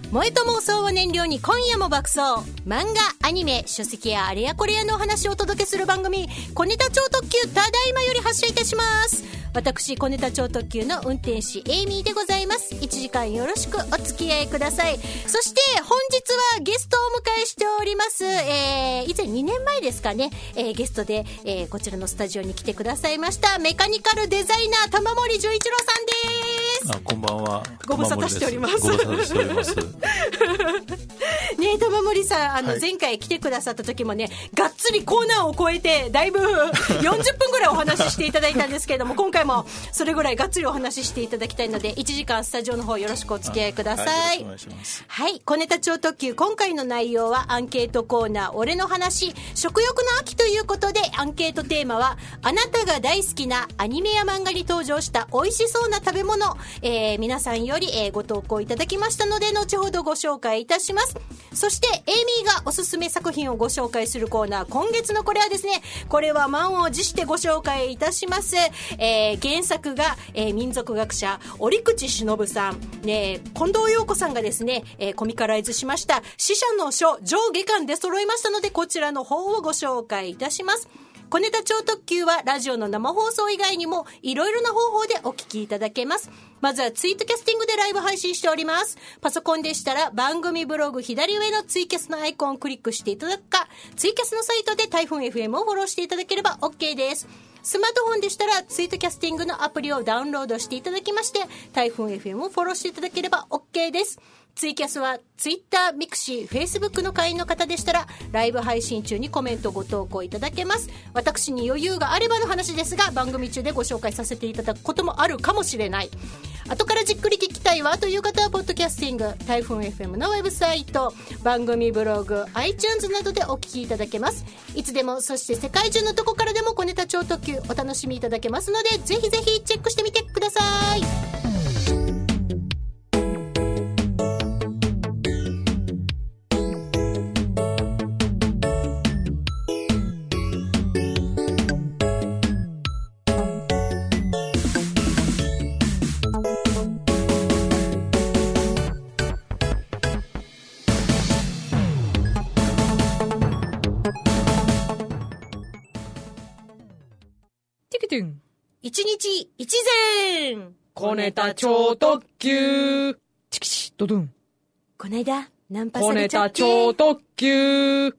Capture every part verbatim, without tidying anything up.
萌えと妄想を燃料に今夜も爆走。漫画、アニメ、書籍やあれやこれやのお話をお届けする番組、小ネタ超特急ただいまより発車いたします。私小ネタ超特急の運転士エイミーでございます。いちじかんよろしくお付き合いください。そして本日はゲストをお迎えしております。えー、以前にねんまえですかね、えー、ゲストで、えー、こちらのスタジオに来てくださいましたメカニカルデザイナー玉森純一郎さんです。 あ、こんばんは。 ご無沙汰しております。 ご無沙汰しております。 ねえ、玉森さん、あの、 はい、 前回来てくださった時もね、がっつりコーナーを超えてだいぶよんじゅっぷんぐらいお話ししていただいたんですけれども、今回もそれぐらいがっつりお話ししていただきたいのでいちじかんスタジオの方よろしくお付き合いください。 はい、よろしくお願いします。 はい、小ネタ超特急、今回の内容はアンケートコーナー俺の話、食欲の秋ということで、アンケートテーマはあなたが大好きなアニメや漫画に登場した美味しそうな食べ物、えー、皆さんより、えー、ご投稿いただきましたので後ほどご紹介いたします。そしてエイミーがおすすめ作品をご紹介するコーナー、今月のこれはですね、これは満を持してご紹介いたします。えー、原作が、えー、民族学者折口忍さん、ね、近藤陽子さんがですね、えー、コミカライズしました死者の書、上下巻で揃いましたので、こちらの方をご紹介いたします。小ネタ超特急はラジオの生放送以外にもいろいろな方法でお聞きいただけます。まずはツイートキャスティングでライブ配信しております。パソコンでしたら番組ブログ左上のツイキャスのアイコンをクリックしていただくか、ツイキャスのサイトで台風 エフエム をフォローしていただければ OK です。スマートフォンでしたらツイートキャスティングのアプリをダウンロードしていただきまして、台風 エフエム をフォローしていただければ OK です。ツイキャスはツイッター、ミクシー、フェイスブックの会員の方でしたらライブ配信中にコメントご投稿いただけます。私に余裕があればの話ですが、番組中でご紹介させていただくこともあるかもしれない。後からじっくり聞きたいわという方はポッドキャスティング、台風 エフエム のウェブサイト、番組ブログ、 iTunes などでお聞きいただけます。いつでも、そして世界中のどこからでも小ネタ超特急お楽しみいただけますので、ぜひぜひチェックしてみてください。一日一善、 小ネタ超特急チキチドドン。 こないだナンパさ小ネれちゃって、 タ超特急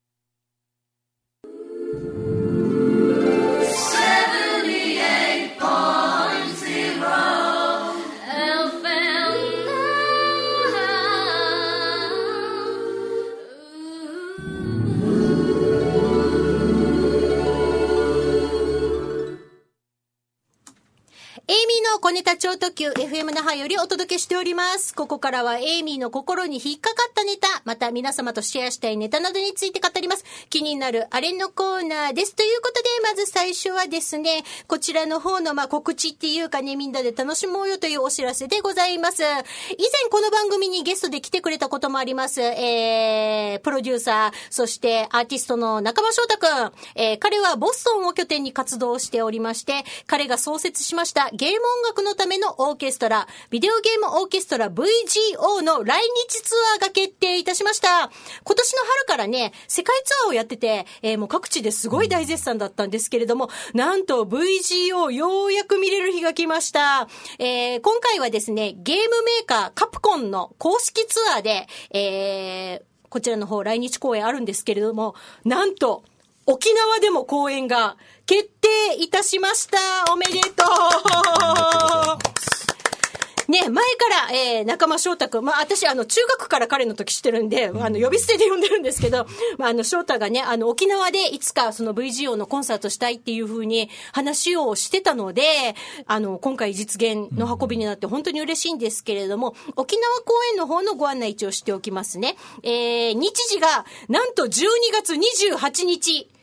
エイミーの小ネタ超特急 エフエム 那覇よりお届けしております。ここからはエイミーの心に引っかかったネタ、また皆様とシェアしたいネタなどについて語ります。気になるあれのコーナーです。ということで、まず最初はですね、こちらの方のまあ告知っていうかね、みんなで楽しもうよというお知らせでございます。以前この番組にゲストで来てくれたこともあります。えー、プロデューサー、そしてアーティストの中間翔太くん。えー、彼はボストンを拠点に活動しておりまして、彼が創設しましたゲーム音楽のためのオーケストラ、ビデオゲームオーケストラ ブイジーオー の来日ツアーが決定いたしました。今年の春からね、世界ツアーをやってて、えー、もう各地ですごい大絶賛だったんですけれども、なんと ブイジーオー ようやく見れる日が来ました。えー、今回はですね、ゲームメーカーカプコンの公式ツアーで、えー、こちらの方来日公演あるんですけれども、なんと沖縄でも公演が決定いたしました。おめでとう。ね、前から、えー、中間翔太くん、まあ、私、あの、中学から彼の時知ってるんで、あの、呼び捨てで呼んでるんですけど、まあ、あの、翔太がね、あの、沖縄でいつか、その ブイジーオー のコンサートしたいっていう風に話をしてたので、あの、今回実現の運びになって本当に嬉しいんですけれども、沖縄公演の方のご案内一応しておきますね。えー、日時が、なんとじゅうにがつにじゅうはちにち、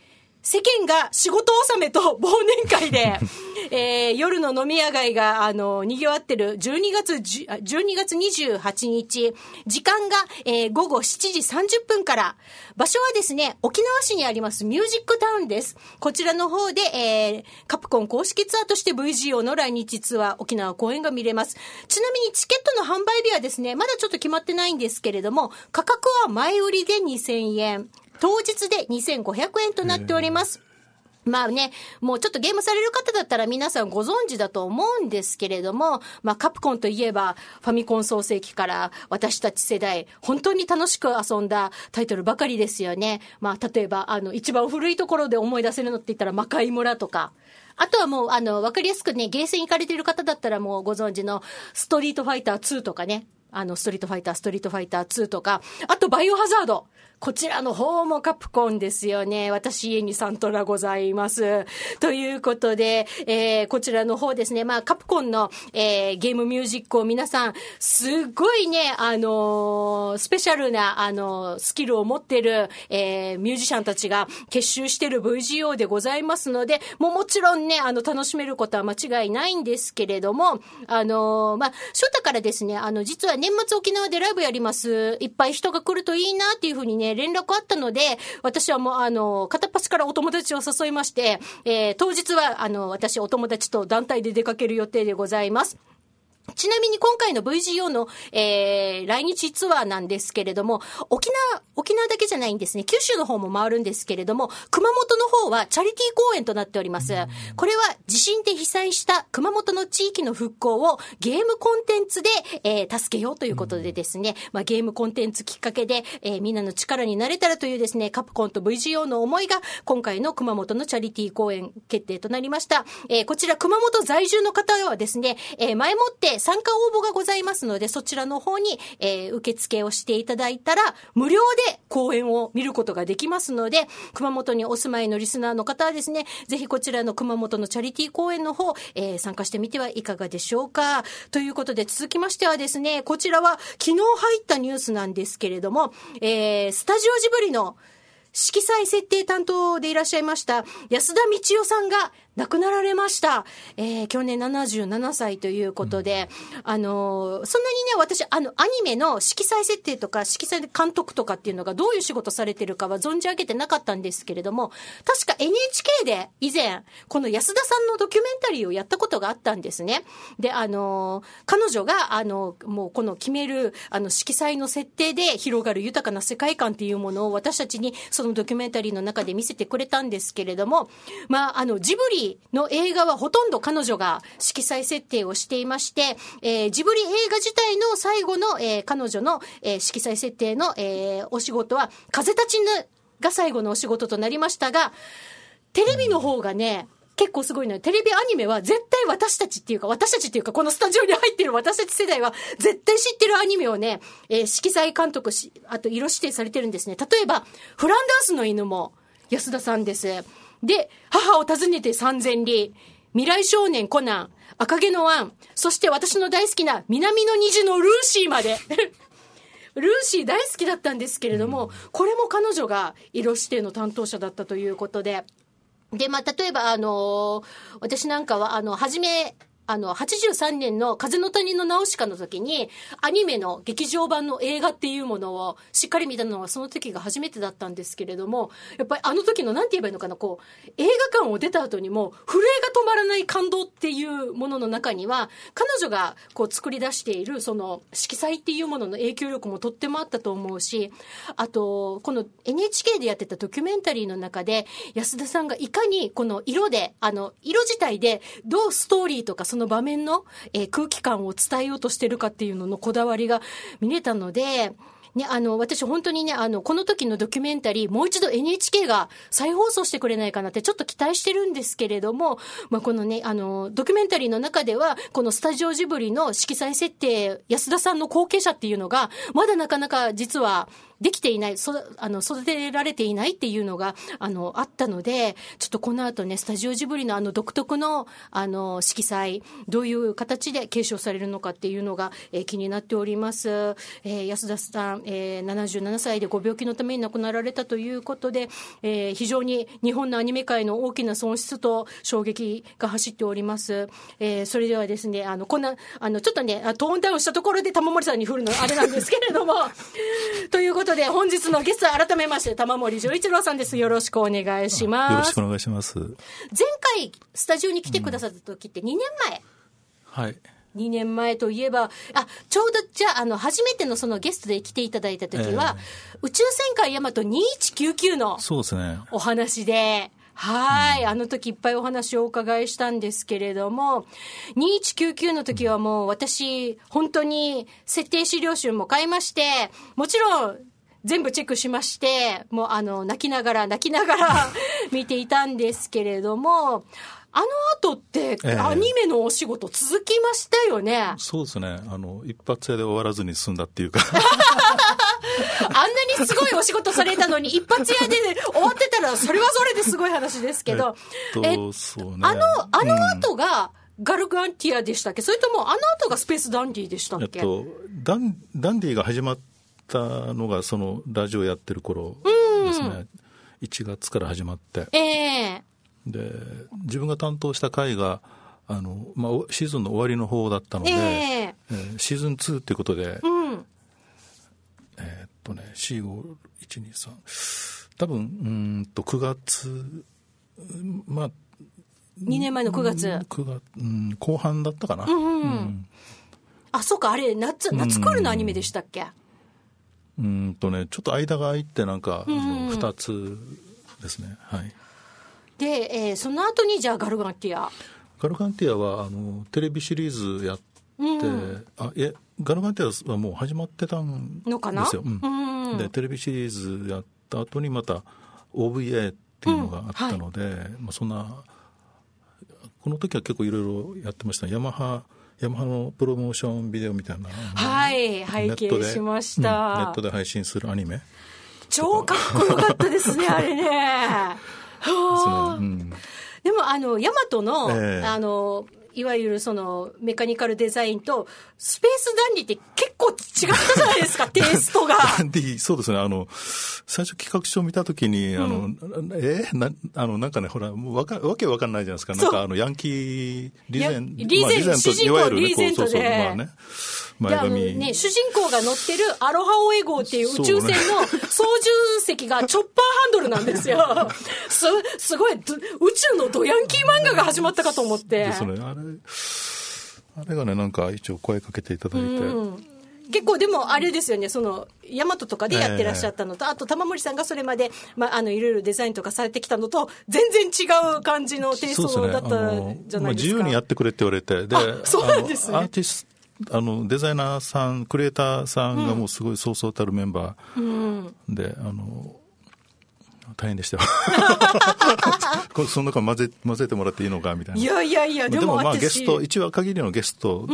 世間が仕事納めと忘年会で、えー、夜の飲み屋街が、あの、賑わってるじゅうにがつ、じゅうにがつにじゅうはちにち、時間が、えー、ごごしちじさんじゅっぷんから、場所はですね、沖縄市にありますミュージックタウンです。こちらの方で、えー、カプコン公式ツアーとして ブイジーオー の来日ツアー、沖縄公演が見れます。ちなみにチケットの販売日はですね、まだちょっと決まってないんですけれども、価格は前売りでにせんえん。当日でにせんごひゃくえんとなっております。まあね、もうちょっとゲームされる方だったら皆さんご存知だと思うんですけれども、まあカプコンといえばファミコン創世期から私たち世代、本当に楽しく遊んだタイトルばかりですよね。まあ例えばあの一番古いところで思い出せるのって言ったら魔界村とか、あとはもうあのわかりやすくね、ゲーセン行かれている方だったらもうご存知のストリートファイターツーとかね、あのストリートファイターストリートファイターツーとか、あとバイオハザード、こちらの方もカプコンですよね。私家にサントラございます。ということで、えー、こちらの方ですね。まあカプコンの、えー、ゲームミュージックを皆さんすっごいね、あのー、スペシャルなあのー、スキルを持っている、えー、ミュージシャンたちが結集している ブイジーオー でございますので、もうもちろんね、あの楽しめることは間違いないんですけれども、あのー、まあ初太からですね、あの実は年末沖縄でライブやります。いっぱい人が来るといいなっていうふうにね、連絡あったので、私はもうあの片っ端からお友達を誘いまして、えー、当日はあの私お友達と団体で出かける予定でございます。ちなみに今回の ブイジーオー の、えー、来日ツアーなんですけれども、沖縄、沖縄だけじゃないんですね。九州の方も回るんですけれども、熊本の方はチャリティー公演となっております。これは地震で被災した熊本の地域の復興をゲームコンテンツで、えー、助けようということでですね、まあ、ゲームコンテンツきっかけで、えー、みんなの力になれたらというですね、カプコンと ブイジーオー の思いが今回の熊本のチャリティー公演決定となりました。えー、こちら熊本在住の方はですね、えー、前もって参加応募がございますので、そちらの方に、えー、受付をしていただいたら無料で公演を見ることができますので、熊本にお住まいのリスナーの方はですね、ぜひこちらの熊本のチャリティー公演の方、えー、参加してみてはいかがでしょうか。ということで続きましてはですね、こちらは昨日入ったニュースなんですけれども、えー、スタジオジブリの色彩設定担当でいらっしゃいました安田道夫さんが亡くなられました。えー、去年ななじゅうななさいということで、うん、あのー、そんなにね、私、あの、アニメの色彩設定とか、色彩監督とかっていうのがどういう仕事されてるかは存じ上げてなかったんですけれども、確か エヌエイチケー で以前、この安田さんのドキュメンタリーをやったことがあったんですね。で、あのー、彼女が、あのー、もうこの決める、あの、色彩の設定で広がる豊かな世界観っていうものを私たちにそのドキュメンタリーの中で見せてくれたんですけれども、まあ、あの、ジブリの映画はほとんど彼女が色彩設定をしていまして、えー、ジブリ映画自体の最後の、えー、彼女の、えー、色彩設定の、えー、お仕事は風立ちぬが最後のお仕事となりましたが、テレビの方がね、結構すごいのよ。テレビアニメは絶対私たちっていうか、私たちっていうか、このスタジオに入ってる私たち世代は絶対知ってるアニメをね、えー、色彩監督し、あと色指定されてるんですね。例えば、フランダースの犬も安田さんです。で、母を訪ねて三千里、未来少年コナン、赤毛のアン、そして私の大好きな南の虹のルーシーまで。ルーシー大好きだったんですけれども、これも彼女が色指定の担当者だったということで、で、まあ、例えば、あのー、私なんかは、あの、はじめ、あの、はちじゅうさんねんの風の谷のナウシカの時に、アニメの劇場版の映画っていうものをしっかり見たのはその時が初めてだったんですけれども、やっぱりあの時のなんて言えばいいのかな、こう、映画館を出た後にも震えが止まらない感動っていうものの中には、彼女がこう作り出しているその色彩っていうものの影響力もとってもあったと思うし、あと、この エヌエイチケー でやってたドキュメンタリーの中で、安田さんがいかにこの色で、あの、色自体でどうストーリーとかその場面の、えー、空気感を伝えようとしてるかっていうののこだわりが見れたので、ね、あの、私本当にね、あの、この時のドキュメンタリー、もう一度 エヌエイチケー が再放送してくれないかなってちょっと期待してるんですけれども、まあ、このね、あの、ドキュメンタリーの中では、このスタジオジブリの色彩設定、安田さんの後継者っていうのが、まだなかなか実はできていない、そあの育てられていないっていうのがあのあったので、ちょっとこの後ねスタジオジブリのあの独特のあの色彩、どういう形で継承されるのかっていうのが、えー、気になっております。えー、安田さん、えー、ななじゅうななさいでご病気のために亡くなられたということで、えー、非常に日本のアニメ界の大きな損失と衝撃が走っております。えー、それではですね、あのこんなあのちょっとねトーンダウンしたところで玉森さんに振るのあれなんですけれどもということで本日のゲストは改めまして玉森丈一郎さんです。よろしくお願いします。 よろしくお願いします。 前回スタジオに来てくださった時ってにねんまえ、 うん、はい、 にねんまえといえば、あ、ちょうどじゃあ、あの初めてのそのゲストで来ていただいた時は、えー、宇宙戦艦ヤマトにせんひゃくきゅうじゅうきゅうのそうですねお話で、はい、うん、あの時いっぱいお話をお伺いしたんですけれども、にせんひゃくきゅうじゅうきゅうの時はもう私本当に設定資料集も買いまして、もちろん全部チェックしまして、もうあの泣きながら泣きながら見ていたんですけれども、あの後ってアニメのお仕事続きましたよね。えー、 そうですね、あの一発屋で終わらずに済んだっていうかあんなにすごいお仕事されたのに一発屋で終わってたらそれはそれですごい話ですけど、 えっとそうね、 あのあの後がガルガンティアでしたっけ、それともあの後がスペースダンディでしたっけ。 えっと、ダン、ダンディが始まったのがそのラジオやってる頃ですね、うん、いちがつから始まって、 えー、 で自分が担当した回があの、まあ、シーズンの終わりの方だったので、えーえー、シーズンツーっていうことで、うん、えー、っとね よん、ご、いち、に、さん 多分うんとくがつ、まあにねんまえのくがつ、 くがつ、うん、後半だったかな、 うんうんうん、あ、そうか、あれ夏夏クールのアニメでしたっけ。 うんうんとね、ちょっと間が空いてなんか、うん、ふたつですね、はい。 で、えー、その後にじゃあガルガンティアガルガンティアはあのテレビシリーズやって、うん、あいえガルガンティアはもう始まってたんですよ。のかな、うんうん、でテレビシリーズやった後にまた オーブイエー っていうのがあったので、うん、はい、まあ、そんなこの時は結構いろいろやってました。ヤマハヤマハのプロモーションビデオみたいな、 はい、拝見しました、 うん、ネットで配信するアニメ超かっこよかったですねあれねはあ、うん、でもあのヤマトの、えー、あのいわゆるそのメカニカルデザインとスペースダンディって結構違ったじゃないですかテイストがダンディ、そうですね、あの最初企画書を見たときに、うん、あのえなあのなんかね、ほらもうわかわけわかんないじゃないですか。なんかあのヤンキーリゼンリゼン、まあ、リゼント、いわゆるね、 リゼントで、 こう、そうそう、まあね、前髪ね、主人公が乗ってるアロハオエ号っていう宇宙船の操縦席がチョッパーハンドルなんですよす, すごい宇宙のドヤンキー漫画が始まったかと思って。 ですね、あれあれがね、なんか一応声かけていただいて、うん、 結構でもあれですよね、そのヤマトとかでやってらっしゃったのと、えー、あと玉森さんがそれまで、まあ、あのいろいろデザインとかされてきたのと全然違う感じのテイストだったじゃないですか。まあ、 自由にやってくれって言われて、で、 あ、そうなんですね。 アーティストあのデザイナーさん、クリエイターさんがもうすごいそうそうたるメンバー、うん、で、あの大変でしたよその中混ぜ混ぜてもらっていいのかみたいな。 いやいやいや、でも、 でもまあゲスト、一話限りのゲスト、うん、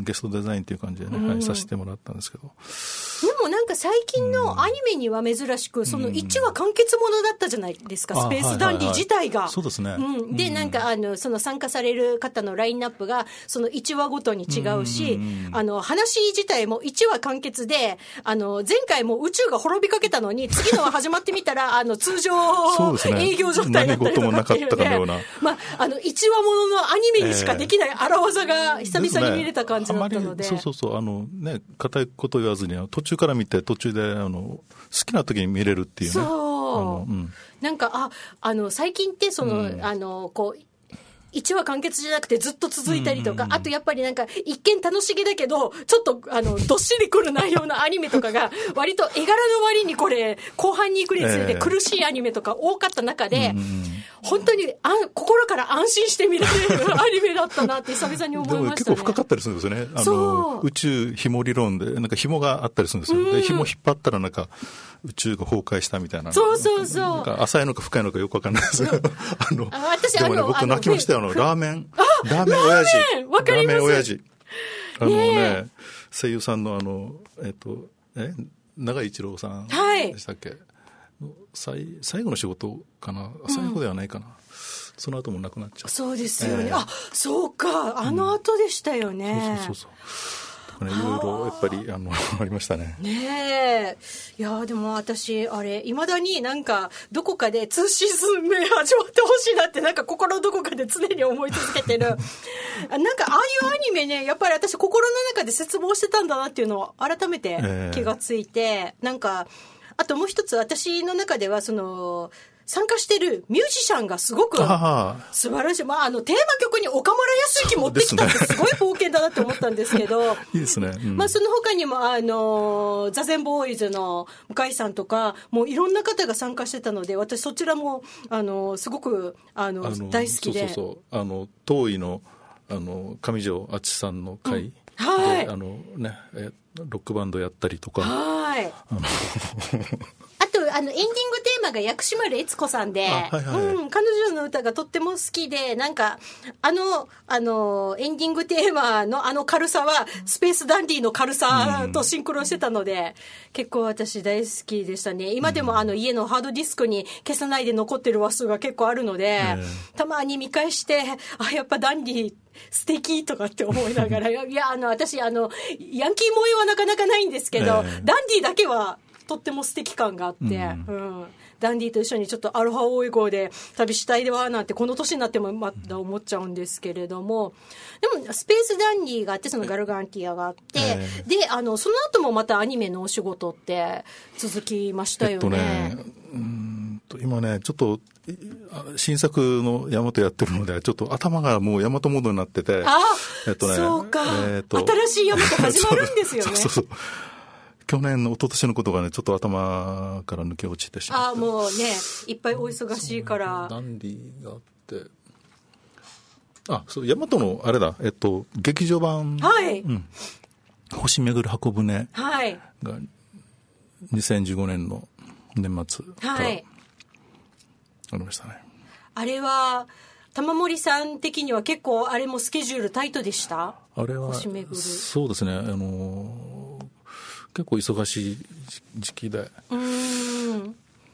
ゲストデザインという感じでね、うん、はい、させてもらったんですけど、 でもなんか最近のアニメには珍しく、そのいちわ完結ものだったじゃないですか、うん、スペースダンディ自体が、 はいはいはい、そうですね、 うん、でなんかあのその参加される方のラインナップがそのいちわごとに違うし、うん、あの話自体もいちわ完結で、あの前回も宇宙が滅びかけたのに次のは始まってみたらあの通常営業状態だったりとかっていうね、まあ、あのいちわもののアニメにしかできない荒技が久々に見れた感じだったので、 えーね、そうそうそう、あのね、固いこと言わずに途中から見て途中であの好きな時に見れるっていうね。 そう、あの、うん、なんかああの最近ってその、うん、あのこういちわ完結じゃなくてずっと続いたりとか、うんうんうん、あとやっぱりなんか一見楽しげだけどちょっとあのどっしりくる内容のアニメとかが割と絵柄の割にこれ後半に行くにつれて苦しいアニメとか多かった中で、えー、本当にあ心から安心して見られるアニメだったなって久々に思いましたね。 でも結構深かったりするんですよね。あの宇宙紐理論でなんか紐があったりするんですよ、うん、で紐引っ張ったらなんか宇宙が崩壊したみたいな。 そうそうそう。 なんか浅いのか深いのかよくわかんないですけど、あのあ私でもね、僕泣きましたよ。あのラーメンラーメン親父、 わかります。 ラーメン親父、あのね、声優さんのあのえっとえ永井一郎さんでしたっけ、はい、最, 最後の仕事かな、最後ではないかな、うん、その後もなくなっちゃう。そうですよね、えー、 あ、そうか、あの後でしたよね、 うん、そうそうそうそう、ね、いろいろやっぱり あ, のありましたね。 ねえ、いやでも私あれいまだになんかどこかで通信名始まってほしいなってなんか心のどこかで常に思い続けてるなんかああいうアニメね、やっぱり私心の中で絶望してたんだなっていうのを改めて気がついて、えー、なんかあともう一つ私の中ではその参加してるミュージシャンがすごく素晴らしい。まあ、あの、テーマ曲に岡村康之持ってきたってすごい冒険だなって思ったんですけど。 いいですね。うん、 まあ、その他にも、あの、ザゼンボーイズの向井さんとか、もういろんな方が参加してたので、私そちらも、あの、すごく、あの、あの大好きで。 そうそうそう。あの、当位の、あの、上条敦さんの会、うん、 はい。 あのね、え、ロックバンドやったりとか。 はい。あのあとあのエンディングテーマが薬師丸悦子さんで、はいはい、うん、彼女の歌がとっても好きで、なんかあのあのエンディングテーマのあの軽さはスペースダンディの軽さとシンクロしてたので、うん、結構私大好きでしたね。今でもあの家のハードディスクに消さないで残ってる話数が結構あるので、うん、たまに見返してあやっぱダンディ素敵とかって思いながらいやあの私あのヤンキー萌えはなかなかないんですけど、えー、ダンディだけはとっても素敵感があって、うんうん、ダンディと一緒にちょっとアロハ大井号で旅したいではなんてこの年になってもまだ思っちゃうんですけれども、でもスペースダンディがあってそのガルガンティアがあって、えー、であのその後もまたアニメのお仕事って続きましたよね。 えっとね、うーんと今ねちょっと新作のヤマトやってるのでちょっと頭がもうヤマトモードになってて、 あ、えっとね、そうか、えー、と新しいヤマト始まるんですよね。そうそうそう、 去年の一昨年のことがねちょっと頭から抜け落ちてしまって、 あ、もうねいっぱいお忙しいからダンディがあって、あ、そうヤマトのあれだ、えっと劇場版、 はい、うん、 星めぐる箱舟がにせんじゅうごねんの年末からありましたね。 はい、あれは玉森さん的には結構あれもスケジュールタイトでした？ あれは星めぐる、そうですね、あの結構忙しい時期で、うーん、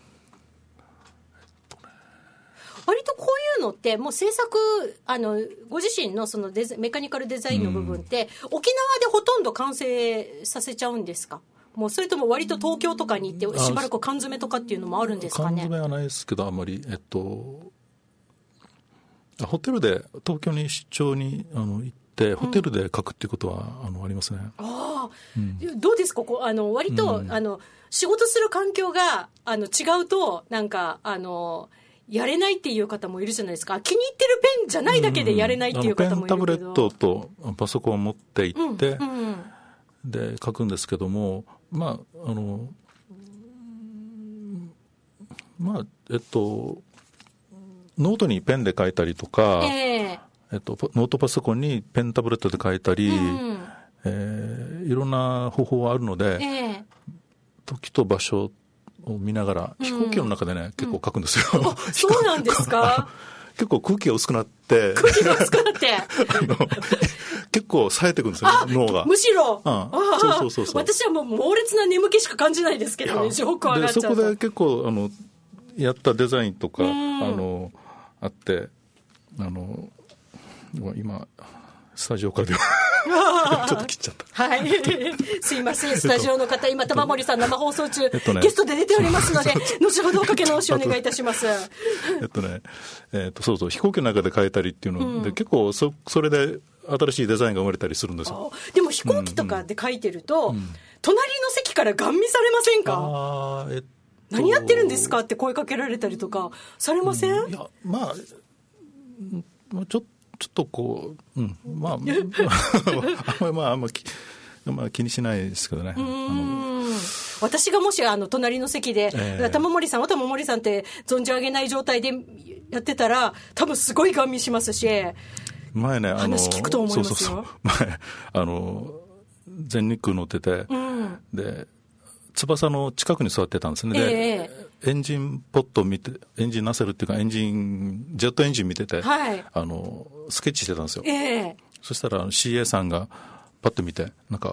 割とこういうのってもう制作あのご自身のそのデザメカニカルデザインの部分って沖縄でほとんど完成させちゃうんですか？もうそれとも割と東京とかに行ってしばらく缶詰とかっていうのもあるんですかね？ 缶詰はないですけど、あんまり、えっと、ホテルで東京に出張にあの行ってホテルで書くっていうことは、うん、あのありますね。 あ、うん、どうですか、ここあの割と、うん、あの仕事する環境があの違うとなんかあのやれないっていう方もいるじゃないですか。気に入ってるペンじゃないだけでやれないっていう方もいるけど、うん、ペンタブレットとパソコンを持って行って、うんうん、で書くんですけども、まああのまあえっとノートにペンで書いたりとか、えーえっと、ノートパソコンにペンタブレットで書いたり、うんえー、いろんな方法があるので、えー、時と場所を見ながら、うん、飛行機の中でね結構書くんですよ、うん、そうなんですか？結構空気が薄くなって空気が薄くなってあの結構冴えてくるんですよ、脳が。むしろ、うん、あそうそうそうそう、私はもう猛烈な眠気しか感じないですけどね、よく上がっちゃうと。でそこで結構あのやったデザインとか、うん、あのあってあの今スタジオからではちょっと切っちゃった、はい、すいません、スタジオの方今玉森さん生放送中、えっとね、ゲストで出ておりますので後ほどおかけ直しお願いいたしますえっとね、えっとそうそう、飛行機の中で変えたりっていうので、うん、結構 そ, それで新しいデザインが生まれたりするんですよ。でも飛行機とかで書いてると、うんうん、隣の席からガン見されませんか？あ、えっと、何やってるんですかって声かけられたりとかされません？うん、いやまあちょっとちょっとこう、うん、まあ、あんまり、まあ、あんまり、まあ、気にしないですけどね。うん、私がもしあの隣の席で、えー、玉森さんは玉森さんって存じ上げない状態でやってたら多分すごいガン見しますし、前ね、あの話聞くと思いますよ。そうそうそう、前あの全日空乗ってて、うん、で翼の近くに座ってたんですね。で、えー、エンジンポット見て、エンジンナセルっていうかエンジンジェットエンジン見てて、はい、あのスケッチしてたんですよ。えー、そしたら シーエー さんがパッと見てなんか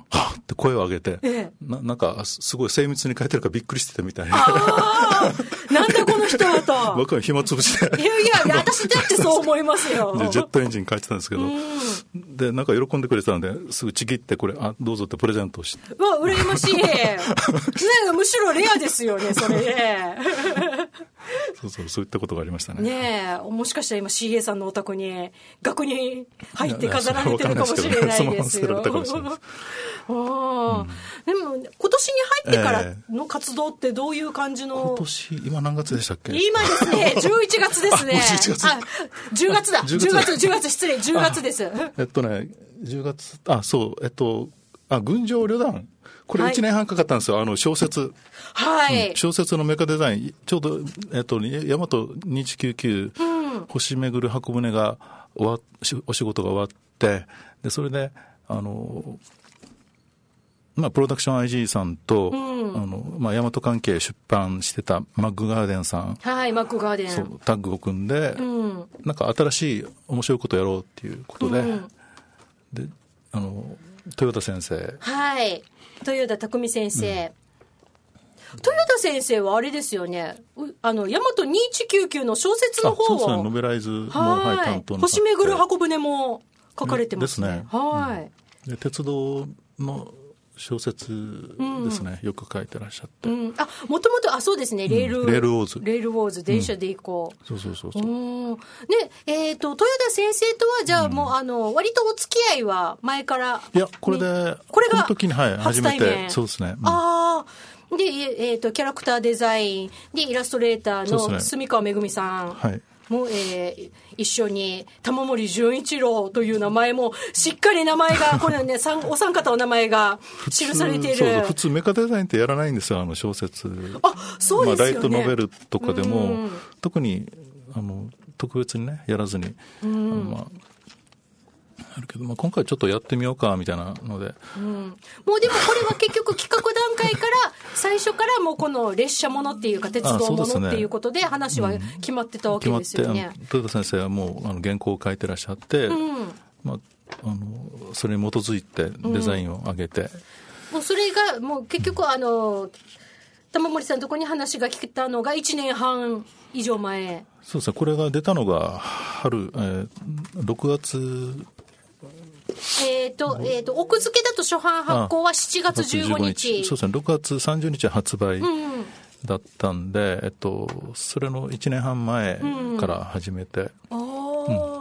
はっって声を上げて、 ええ、 な, なんかすごい精密に書いてるからびっくりしてたみたいな。 あなんだこの人はと。 僕は暇つぶしで。 いやいや、私だってそう思いますよ。 でジェットエンジン書いてたんですけど、でなんか喜んでくれてたんですぐちぎってこれあどうぞってプレゼントして。 わ羨ましい。ねむしろレアですよねそれね。 そうそうそういったことがありましたね。 ねえもしかしたら今 シーエー さんのお宅に額に入って飾られてるかもしれないですよ。あ、うん、でも今年に入ってからの活動ってどういう感じの。 今年今何月でしたっけ。 今ですねじゅういちがつですね。 あ、じゅういちがつ。 あ、じゅうがつだ。じゅうがつじゅうがつ失礼じゅうがつです。 えっとねじゅうがつあそうえっとあ群青旅団これいちねんはんかかったんですよ、はい、あの小説、 はいうん、小説のメカデザインちょうどえっと大和にせんきゅうじゅうきゅう、うん、星巡る箱舟が終わお仕事が終わってでそれであのまあ、プロダクション アイジー さんと、うん、あのまあ、大和関係出版してたマックガーデンさん、 はい、マックガーデンそうタッグを組んで、うん、なんか新しい面白いことやろうっていうことで、うん、であの豊田先生、 はい、豊田匠先生、うん、豊田先生はあれですよね、あの大和にせんきゅうじゅうきゅうの小説の方をそうですね、ノベライズも、はいはい、担当の星巡る箱舟も書かれてますね。 ですね、 はい、 で鉄道の小説ですね、うん、よく書いてらっしゃって、 うん、あもともとあそうですねレール、 うん、レールウォーズレールウォーズ電車で行こう、 うん、そうそうそうそうで、えーと、豊田先生とはじゃあもう、うん、あの割とお付き合いは前からいやこれでこれがこの時に、はい、初めてそうですね、うん、 ああで、えーと、キャラクターデザインでイラストレーターの住川めぐみさん、 はいもう、えー、一緒に玉森純一郎という名前もしっかり名前がこれねお三方の名前が記されている。 そうそう普通メカデザインってやらないんですよあの小説。 あそうですよね、まあ、 ライトノベルとかでも特にあの特別にねやらずに、うんまああるけど、まあ、今回ちょっとやってみようかみたいなので、 うん、もうでもこれは結局企画段階から最初からもうこの列車ものっていうか鉄道ものっていうことで話は決まってたわけですよね。 うん、豊田先生はもうあの原稿を書いてらっしゃって、うんまあ、あのそれに基づいてデザインを上げて、うん、 もうそれがもう結局あの玉森さんのところに話が聞けたのがいちねんはん以上前。 そうですね、これが出たのが春、えー、ろくがつえーとえー、と奥付けだと初版発行はしちがつじゅうごにち、 そうですねろくがつさんじゅうにち発売だったんで、うんえっと、それのいちねんはん前から始めて、うん、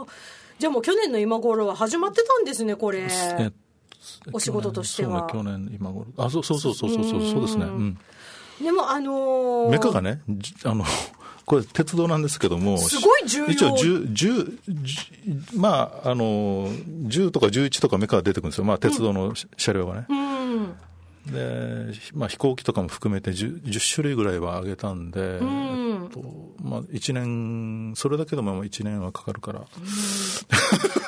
あじゃあもう去年の今頃は始まってたんですねこれ、えお仕事としては。 そうね去年今頃あそうそうそうそうそうそうそうですね、うん、 でもあのー、 メカがねあのこれ鉄道なんですけどもすごい重要一応じゅう、じゅう、まああのじゅうとかじゅういちとかメカが出てくるんですよ、まあ、鉄道の車両がね、うんでまあ、飛行機とかも含めて 10, じゅっしゅるいぐらいは上げたんで、うんえっとまあ、いちねんそれだけでもいちねんはかかるから、うん、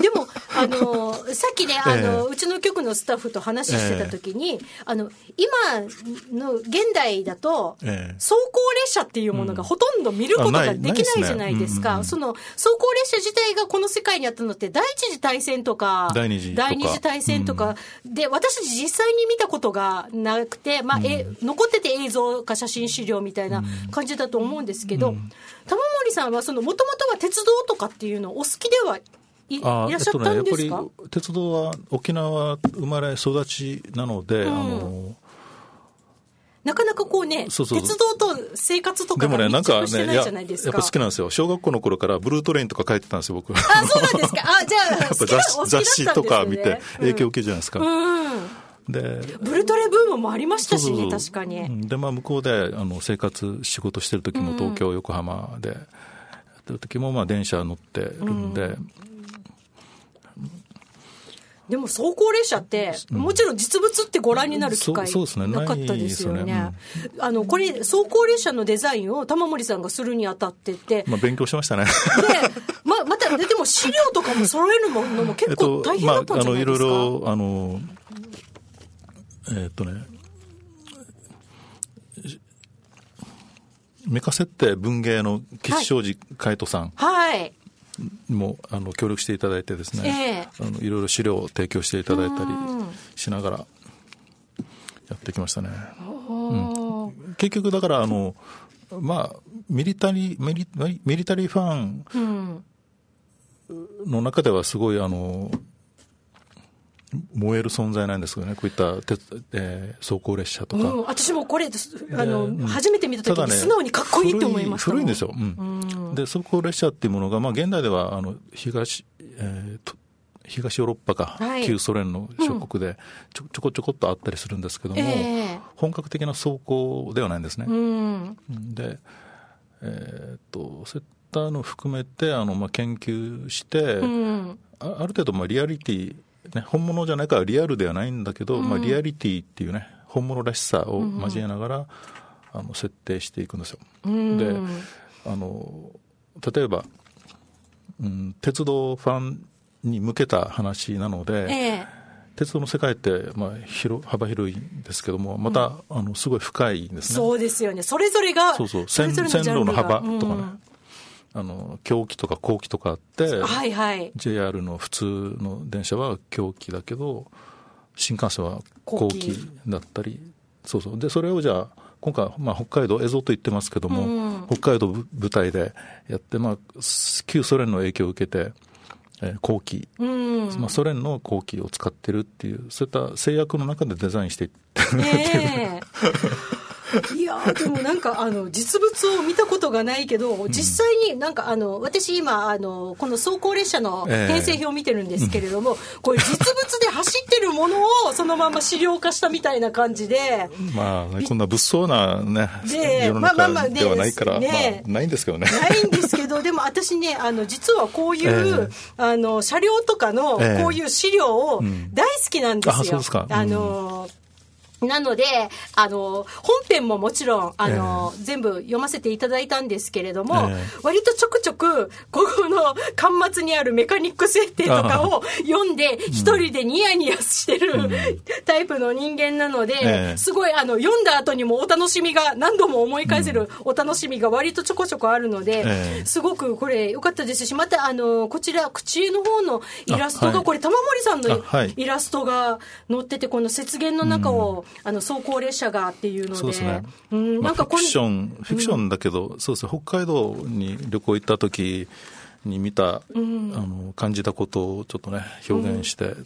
でもあのさっきねあの、えー、うちの局のスタッフと話してた時に、えー、あの今の現代だと、えー、走行列車っていうものがほとんど見ることができないじゃないですか。その走行列車自体がこの世界にあったのって第一次大戦とか第二次とか第二次大戦とか、うん、で私たち実際に見たことがなくて、まあうん、え残ってて映像か写真資料みたいな感じだと思うんですけど、うん、玉森さんはもともとは鉄道とかっていうのお好きではいいらっしゃったんですか？ やっぱり鉄道は沖縄生まれ育ちなので、うん、あのなかなかこうねそうそう鉄道と生活とかが密着してないじゃないですか。 でもねなんかねやっぱ好きなんですよ。小学校の頃からブルートレインとか書いてたんですよ僕。 あそうなんですか。あじゃあやっぱ雑雑誌とか見て影響を受けるじゃないですか、うんうんでブルトレブームもありましたしね。そうそう確かに。 で、まあ、向こうであの生活仕事してる時も東京、うん、横浜でやってる時もまあ電車乗ってるんで、うんでも走行列車ってもちろん実物ってご覧になる機会なかったですよね。あのこれ走行列車のデザインを玉森さんがするにあたってって、 まあ、勉強しましたね。で、 ままたでも資料とかも揃えるのも結構大変だったんじゃないですか。えっとまあ、あのいろいろあのえーっとねメカ設定文芸の吉祥寺海斗さん、 はいはいもあの協力していただいてですね、えー、あのいろいろ資料を提供していただいたりしながらやってきましたね。うん、結局だからあの、まあ、ミリタリーミリ、ミリタリーファンの中ではすごいあの燃える存在なんですよね。こういった鉄、えー、走行列車とか、 うん、私もこれあの、うん、初めて見たときに素直にかっこいいと思いました。 古いんですよ、うんうん、で走行列車っていうものが、まあ、現代ではあの 東、えー、東ヨーロッパか、はい、旧ソ連の諸国でちょ、ちょこちょこっとあったりするんですけども、えー、本格的な走行ではないんですね、うん、で、えー、っとそういったのを含めてあの、まあ、研究して、うん、あ, ある程度まあリアリティね、本物じゃないからリアルではないんだけど、うん、まあ、リアリティっていうね本物らしさを交えながら、うん、あの設定していくんですよ、うん、であの例えば、うん、鉄道ファンに向けた話なので、えー、鉄道の世界って、まあ、広幅広いんですけどもまた、うん、あのすごい深いんですね。 そうですよね。それぞれがそうそう線路の幅とかね、うんあの狭軌とか後期とかあって、はいはい、ジェイアール の普通の電車は狭軌だけど新幹線は後期だったりそうそうでそれをじゃあ今回、まあ、北海道蝦夷と言ってますけども、うん、北海道舞台でやって、まあ、旧ソ連の影響を受けて、えー、後期、うんまあ、ソ連の後期を使ってるっていうそういった制約の中でデザインしていってるっていうねいやでもなんかあの実物を見たことがないけど実際になんかあの私今あのこの走行列車の編成表を見てるんですけれども、えー、これ実物で走ってるものをそのまま資料化したみたいな感じでまあ、ね、こんな物騒な、ね、世の中ではないから、まあまあねまあ、ないんですけどねないんですけどでも私ねあの実はこういう、えー、あの車両とかのこういう資料を大好きなんですよ、えーうん、あ、そうですか、うん、あのなのであの本編ももちろんあの、えー、全部読ませていただいたんですけれども、えー、割とちょくちょくここの巻末にあるメカニック設定とかを読んで一人でニヤニヤしてる、うん、タイプの人間なので、えー、すごいあの読んだ後にもお楽しみが何度も思い返せるお楽しみが割とちょこちょこあるので、えー、すごくこれ良かったですしまたあのこちら口絵の方のイラストが、はい、これ玉森さんのイラストが載っててこの雪原の中を、うんあの走行列車がっていうので、そうですね。うん、なんかフィクション、フィクションだけど、うん、そうですね。北海道に旅行行った時に見た、うん、あの感じたことをちょっとね表現して、うん、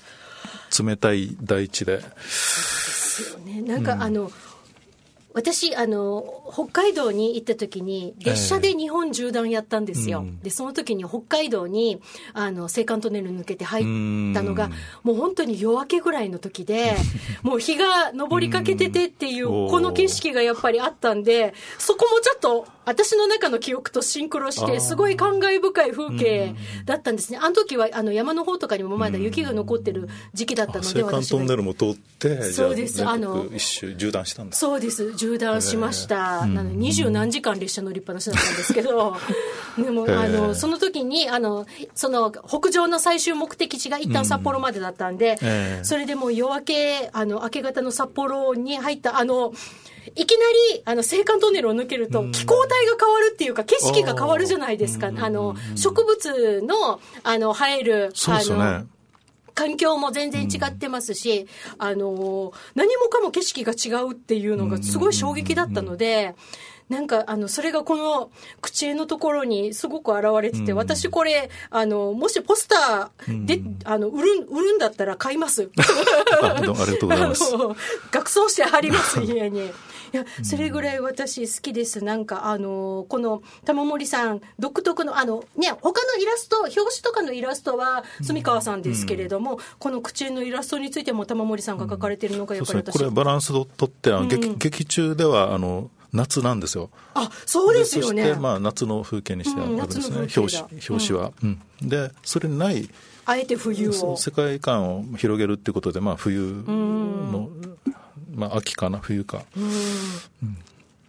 冷たい大地で。そうですよね。なんか、うん、あの。私あの北海道に行った時に列車で日本縦断やったんですよ、えー、でその時に北海道にあの青函トンネル抜けて入ったのがもう本当に夜明けぐらいの時でもう日が昇りかけててっていうこの景色がやっぱりあったんでそこもちょっと私の中の記憶とシンクロしてすごい感慨深い風景だったんですね。あの時はあの山の方とかにもまだ雪が残ってる時期だったので青函トンネルも通ってそうですじゃあ全国一周縦断したんだ。 そうです縦断しました、えー、なので二十何時間列車乗りっぱなしだったんですけどでも、えー、あのその時にあのその北上の最終目的地が一旦札幌までだったんで、うんえー、それでもう夜明けあの明け方の札幌に入ったあのいきなりあの青函トンネルを抜けると気候帯が変わるっていうか景色が変わるじゃないですか、うん、あの植物 の, あの生えるそうですよね、あの環境も全然違ってますし、うん、あの何もかも景色が違うっていうのがすごい衝撃だったので、なんかあのそれがこの口絵のところにすごく現れてて、うん、私これあのもしポスターで、うん、あの売る売るんだったら買いますあ, ありがとうございます額装して貼ります家にいやそれぐらい私好きです。なんかあのこの玉森さん独特のあのね他のイラスト表紙とかのイラストは住川さんですけれども、うん、この口絵のイラストについても玉森さんが描かれているのがやっぱり私、うん、 これバランスをとってあの、うん、劇, 劇中ではあの夏なんですよ。 あ、そうですよね。 そしてまあ夏の風景にしてあるんですね、うん、表紙、表紙は、うんうん、でそれにないあえて冬を世界観を広げるっていうことで、まあ、冬の、まあ、秋かな冬か、うんうん、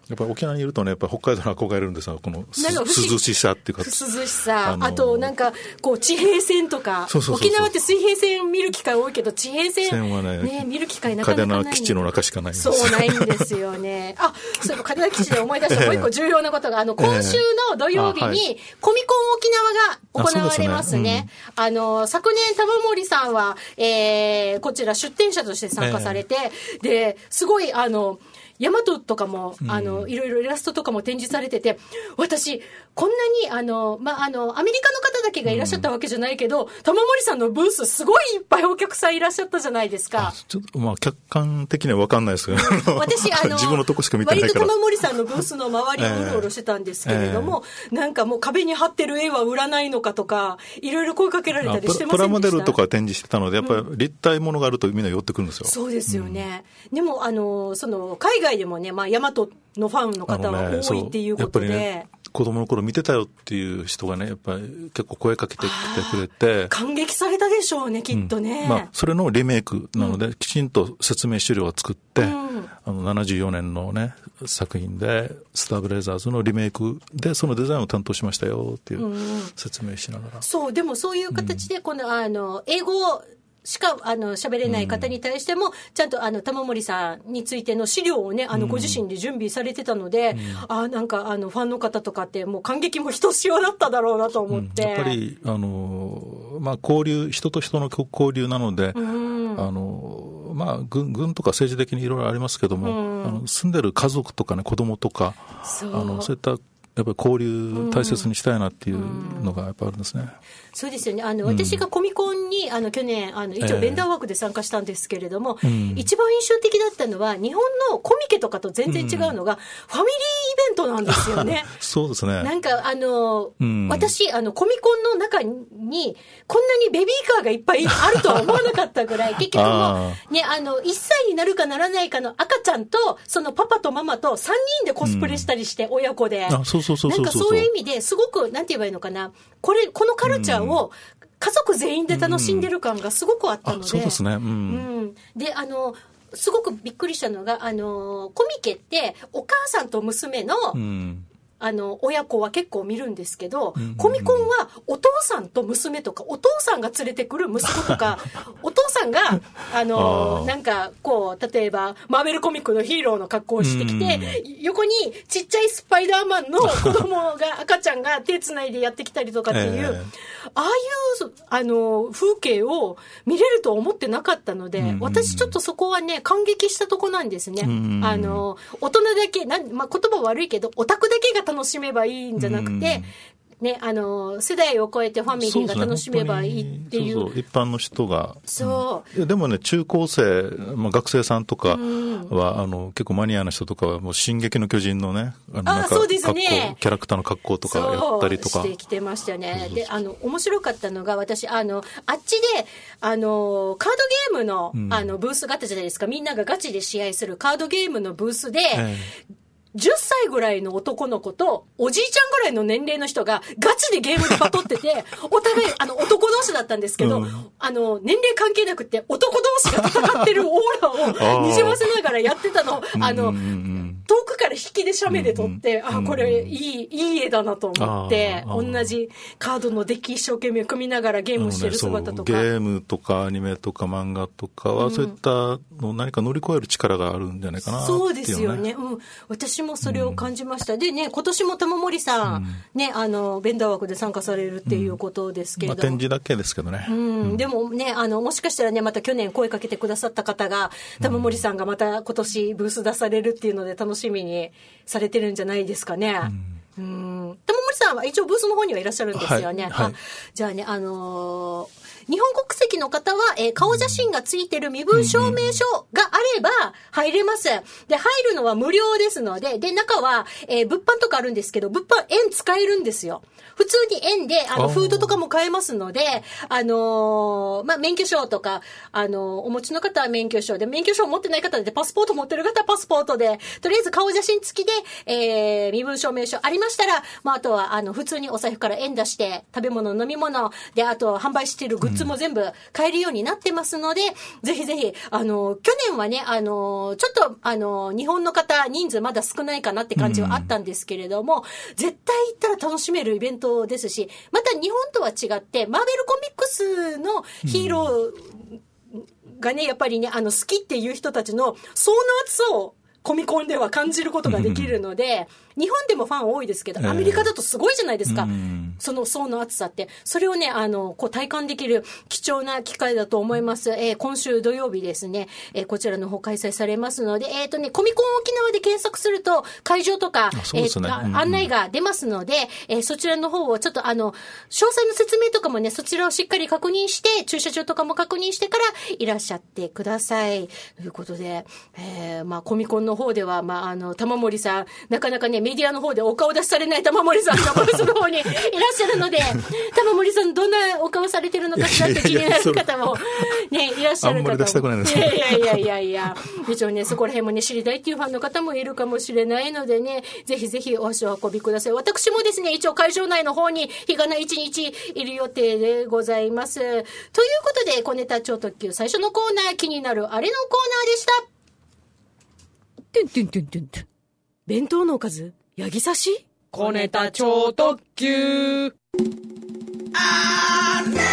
やっぱり沖縄にいるとね、やっぱり北海道の憧れるんですよ、この涼しさっていうか、 涼しさ、あ, あとなんかこう地平線とか、そうそうそうそう、沖縄って水平線見る機会多いけど、地平線線は、ねね、見る機会なかなかない。 嘉手納基地の中しかないんです。 そうないんですよね。あ、そういえば嘉手納基地で思い出したもう一個重要なことが、あの今週の土曜日にコミコン沖縄が行われますね。あ、あの昨年玉森さんは、えー、こちら出展者として参加されて、えー、ですごいあのヤマトとかも、あの、いろいろイラストとかも展示されてて、私、こんなに、あの、まあ、あの、アメリカの方だけがいらっしゃったわけじゃないけど、うん、玉森さんのブース、すごいいっぱいお客さんいらっしゃったじゃないですか。 ちょっと、まあ、客観的には分かんないですけど、 私、あの、 自分のとこしか見てないから。 割と玉森さんのブースの周りをうろうろしてたんですけれども、えー、なんかもう壁に貼ってる絵は売らないのかとか、いろいろ声かけられたりしてませんでした？ プラモデルとか展示してたので、やっぱり立体ものがあるとみんな寄ってくるんですよ。 そうですよね。うん、でも、あの、その、海外でもね、まあ、ヤマトのファンの方は多いっていうことで、ね、ね、 子供の頃見てたよっていう人がね、やっぱり結構声かけてきてくれて、 感激されたでしょうね、きっとね。 うん、まあ、それのリメイクなので、うん、きちんと説明資料を作って、うん、あのななじゅうよねんのね作品でスターブレイザーズのリメイクでそのデザインを担当しましたよっていう説明しながら、うん、 そう、でもそういう形でこの、あの英語しかあの喋れない方に対しても、うん、ちゃんとあの玉森さんについての資料をね、あのご自身で準備されてたので、うん、あなんかあのファンの方とかってもう感激もひとしおだっただろうなと思って、うん、 やっぱりあの、まあ、交流、人と人の交流なので、うん、あのまあ、軍, 軍とか政治的にいろいろありますけども、うん、あの住んでる家族とかね、子供とか、そう、あのそういったやっぱり交流大切にしたいなっていうのがやっぱあるんですね。うんうん、 そうですよね。あの、うん、私がコミコンにあの去年あの一応ベンダーワークで参加したんですけれども、えー、一番印象的だったのは日本のコミケとかと全然違うのが、うん、ファミリーイベントなんですよね。 そうですね。 なんかあの、うん、私あのコミコンの中にこんなにベビーカーがいっぱいあるとは思わなかったぐらい結局もうね、あのいっさいになるかならないかの赤ちゃんとそのパパとママとさんにんでコスプレしたりして、うん、親子で。 あ、そうそうそうそうそう。 なんかそういう意味ですごくなんて言えばいいのかな、これこのカルチャーを家族全員で楽しんでる感がすごくあったので、うん、 そうですね、うんうん、であのすごくびっくりしたのがあのコミケってお母さんと娘の、うん、あの親子は結構見るんですけど、うんうんうん、コミコンはお父さんと娘とかお父さんが連れてくる息子とかお父さんがあのあなんかこう例えばマーベルコミックのヒーローの格好をしてきて、うん、横にちっちゃいスパイダーマンの子供が赤ちゃんが手つないでやってきたりとかっていう、えー、ああいうあの風景を見れると思ってなかったので、うんうん、私ちょっとそこはね感激したとこなんですね、うんうん、あの大人だけなん、まあ、言葉悪いけどオタクだけが楽しめばいいんじゃなくて、ね、あの世代を超えてファミリーが楽しめばいいっていう、 そうそう、一般の人がそう、 うん、でもね中高生、まあ、学生さんとかは、うん、あの結構マニアな人とかはもう進撃の巨人のね、あのなんかそうですね、 キャラクターの格好とかやったりとかしてきてましたね。であの面白かったのが私あのあっちであのカードゲームの、うん、あのブースがあったじゃないですか。みんながガチで試合するカードゲームのブースで、えーじゅっさいぐらいの男の子とおじいちゃんぐらいの年齢の人がガチでゲームでバトっててお互いあの男同士だったんですけど、うん、あの年齢関係なくて男同士が戦ってるオーラをにじませながらやってたのあの、うんうんうん、遠くから引きで写メで撮って、うんうん、あこれいいいい絵だなと思って同じカードのデッキ一生懸命組みながらゲームしてる姿とか、 ね、ゲームとかアニメとか漫画とかは、うん、そういったの何か乗り越える力があるんじゃないかなっていう、ね、 そうですよね、うん、私もそれを感じました、うん、でね今年も玉森さん、うん、ねあのベンダー枠で参加されるっていうことですけれども、 うんまあ、展示だけですけどね、 うんうん、でもねあのもしかしたらねまた去年声かけてくださった方が玉森さんがまた今年ブース出されるっていうので楽しみにされてるんじゃないですかね、うん、うん玉森さんは一応ブースの方にはいらっしゃるんですよね、はいはい、あじゃあねあのー日本国籍の方は、えー、顔写真がついてる身分証明書があれば入れます。で、入るのは無料ですので、で、中は、えー、物販とかあるんですけど、物販円使えるんですよ。普通に円で、あの、フードとかも買えますので、あのー、まあ、免許証とか、あのー、お持ちの方は免許証で、免許証を持ってない方で、パスポート持ってる方はパスポートで、とりあえず顔写真付きで、えー、身分証明書ありましたら、まあ、あとは、あの、普通にお財布から円出して、食べ物、飲み物、で、あと、販売しているグッズッズも全部買えるようになってますので、ぜひぜひ、あの、去年はね、あの、ちょっと、あの、日本の方、人数まだ少ないかなって感じはあったんですけれども、うん、絶対行ったら楽しめるイベントですし、また日本とは違って、マーベルコミックスのヒーローがね、やっぱりね、あの、好きっていう人たちの層の厚さをコミコンでは感じることができるので、日本でもファン多いですけど、アメリカだとすごいじゃないですか。えー、その層の厚さって。それをね、あの、こう体感できる貴重な機会だと思います。えー、今週土曜日ですね、えー、こちらの方開催されますので、えっとね、コミコン沖縄で検索すると、会場とか、ね、えー、案内が出ますので、えー、そちらの方をちょっとあの、詳細の説明とかもね、そちらをしっかり確認して、駐車場とかも確認してからいらっしゃってください。ということで、えー、まあ、コミコンの方では、まあ、あの、玉森さん、なかなかね、メディアの方でお顔出しされない玉森さんがブースの方にいらっしゃるので、玉森さんどんなお顔されてるのかしらって気になる方もね、いらっしゃる方も。あんまり出したくないです。いやいやいやいやいや、一応ね、そこら辺もね、知りたいっていうファンの方もいるかもしれないのでね、ぜひぜひお足を運びください。私もですね、一応会場内の方に日がな一日いる予定でございます。ということで、小ネタ超特急最初のコーナー、気になるあれのコーナーでした。てんてんてんてんてん。弁当のおかずヤギ刺し小ネタ超特急。あね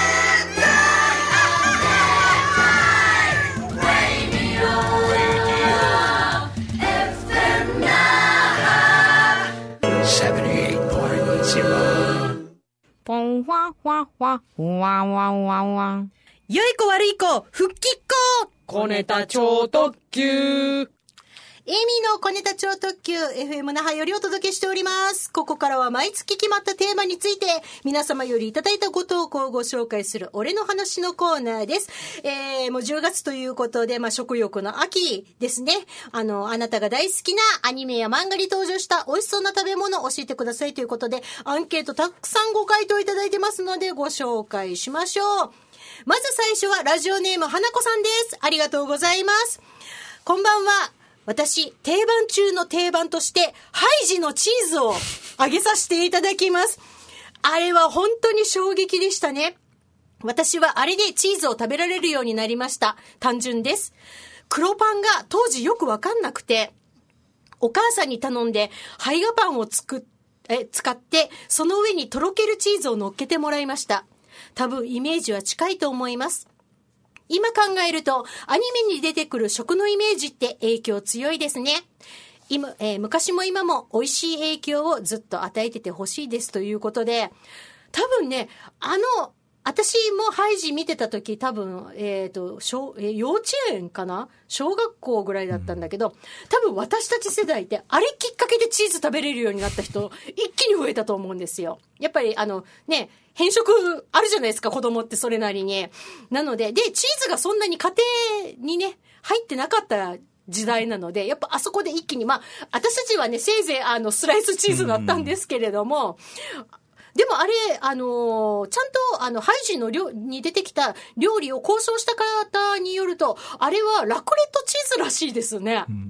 ポンワワワワワワワ。 良い子悪い子復帰っ子。 小ネタ超特急。 エイミーの小ネタ超特急 エフエム 那覇よりお届けしております。ここからは毎月決まったテーマについて皆様よりいただいたご投稿をご紹介する俺の話のコーナーです。えー、もうじゅうがつということで、まあ、食欲の秋ですね。あの、あなたが大好きなアニメや漫画に登場した美味しそうな食べ物を教えてくださいということで、アンケートたくさんご回答いただいてますのでご紹介しましょう。まず最初はラジオネーム花子さんです。ありがとうございます。こんばんは。私、定番中の定番として、ハイジのチーズをあげさせていただきます。あれは本当に衝撃でしたね。私はあれでチーズを食べられるようになりました。単純です。黒パンが当時よくわかんなくて、お母さんに頼んで、胚芽パンをつくえ使って、その上にとろけるチーズを乗っけてもらいました。多分イメージは近いと思います。今考えるとアニメに出てくる食のイメージって影響強いですね。今、えー、昔も今も美味しい影響をずっと与えててほしいですということで、多分ね、あの私もハイジ見てた時多分、えっと、小、えー、幼稚園かな小学校ぐらいだったんだけど、多分私たち世代ってあれきっかけでチーズ食べれるようになった人一気に増えたと思うんですよ。やっぱりあのね、変色あるじゃないですか、子供ってそれなりに。なので、で、チーズがそんなに家庭にね、入ってなかった時代なので、やっぱあそこで一気に、まあ、私たちはね、せいぜいあの、スライスチーズだったんですけれども、でもあれ、あのー、ちゃんと、あの、ハイジの料に出てきた料理を交渉した方によると、あれはラクレットチーズらしいですね。うん。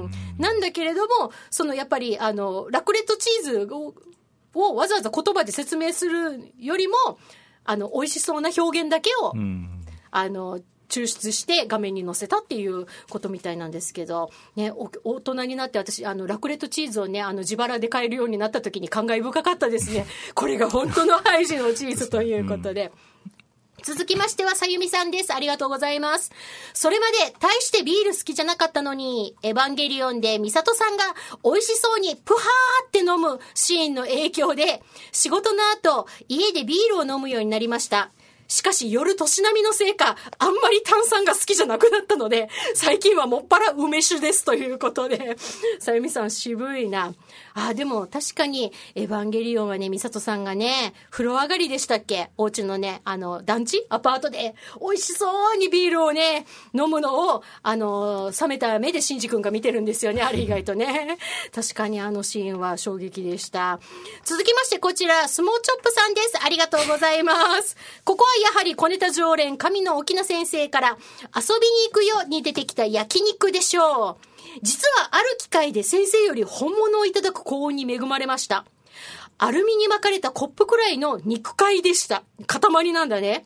なんだけれども、その、やっぱり、あの、ラクレットチーズを、をわざわざ言葉で説明するよりも、あの、美味しそうな表現だけを、あの、抽出して画面に載せたっていうことみたいなんですけど、ね、大人になって私、あの、ラクレットチーズをね、あの、自腹で買えるようになった時に感慨深かったですね。これが本当のハイジのチーズということで。続きましては、さゆみさんです。ありがとうございます。それまで、大してビール好きじゃなかったのに、エヴァンゲリオンでミサトさんが美味しそうにプハーって飲むシーンの影響で、仕事の後、家でビールを飲むようになりました。しかし夜年並みのせいか、あんまり炭酸が好きじゃなくなったので、最近はもっぱら梅酒ですということで、さゆみさん渋いな。あ、でも確かに、エヴァンゲリオンはね、ミサトさんがね、風呂上がりでしたっけ？お家のね、あの、団地アパートで、美味しそうにビールをね、飲むのを、あの、冷めた目でシンジ君が見てるんですよね、あれ意外とね。確かにあのシーンは衝撃でした。続きましてこちら、スモーチョップさんです。ありがとうございます。ここはやはり小ネタ常連神の沖縄先生から、遊びに行くよに出てきた焼肉でしょう。実はある機会で先生より本物をいただく幸運に恵まれました。アルミに巻かれたコップくらいの肉塊でした。塊なんだね。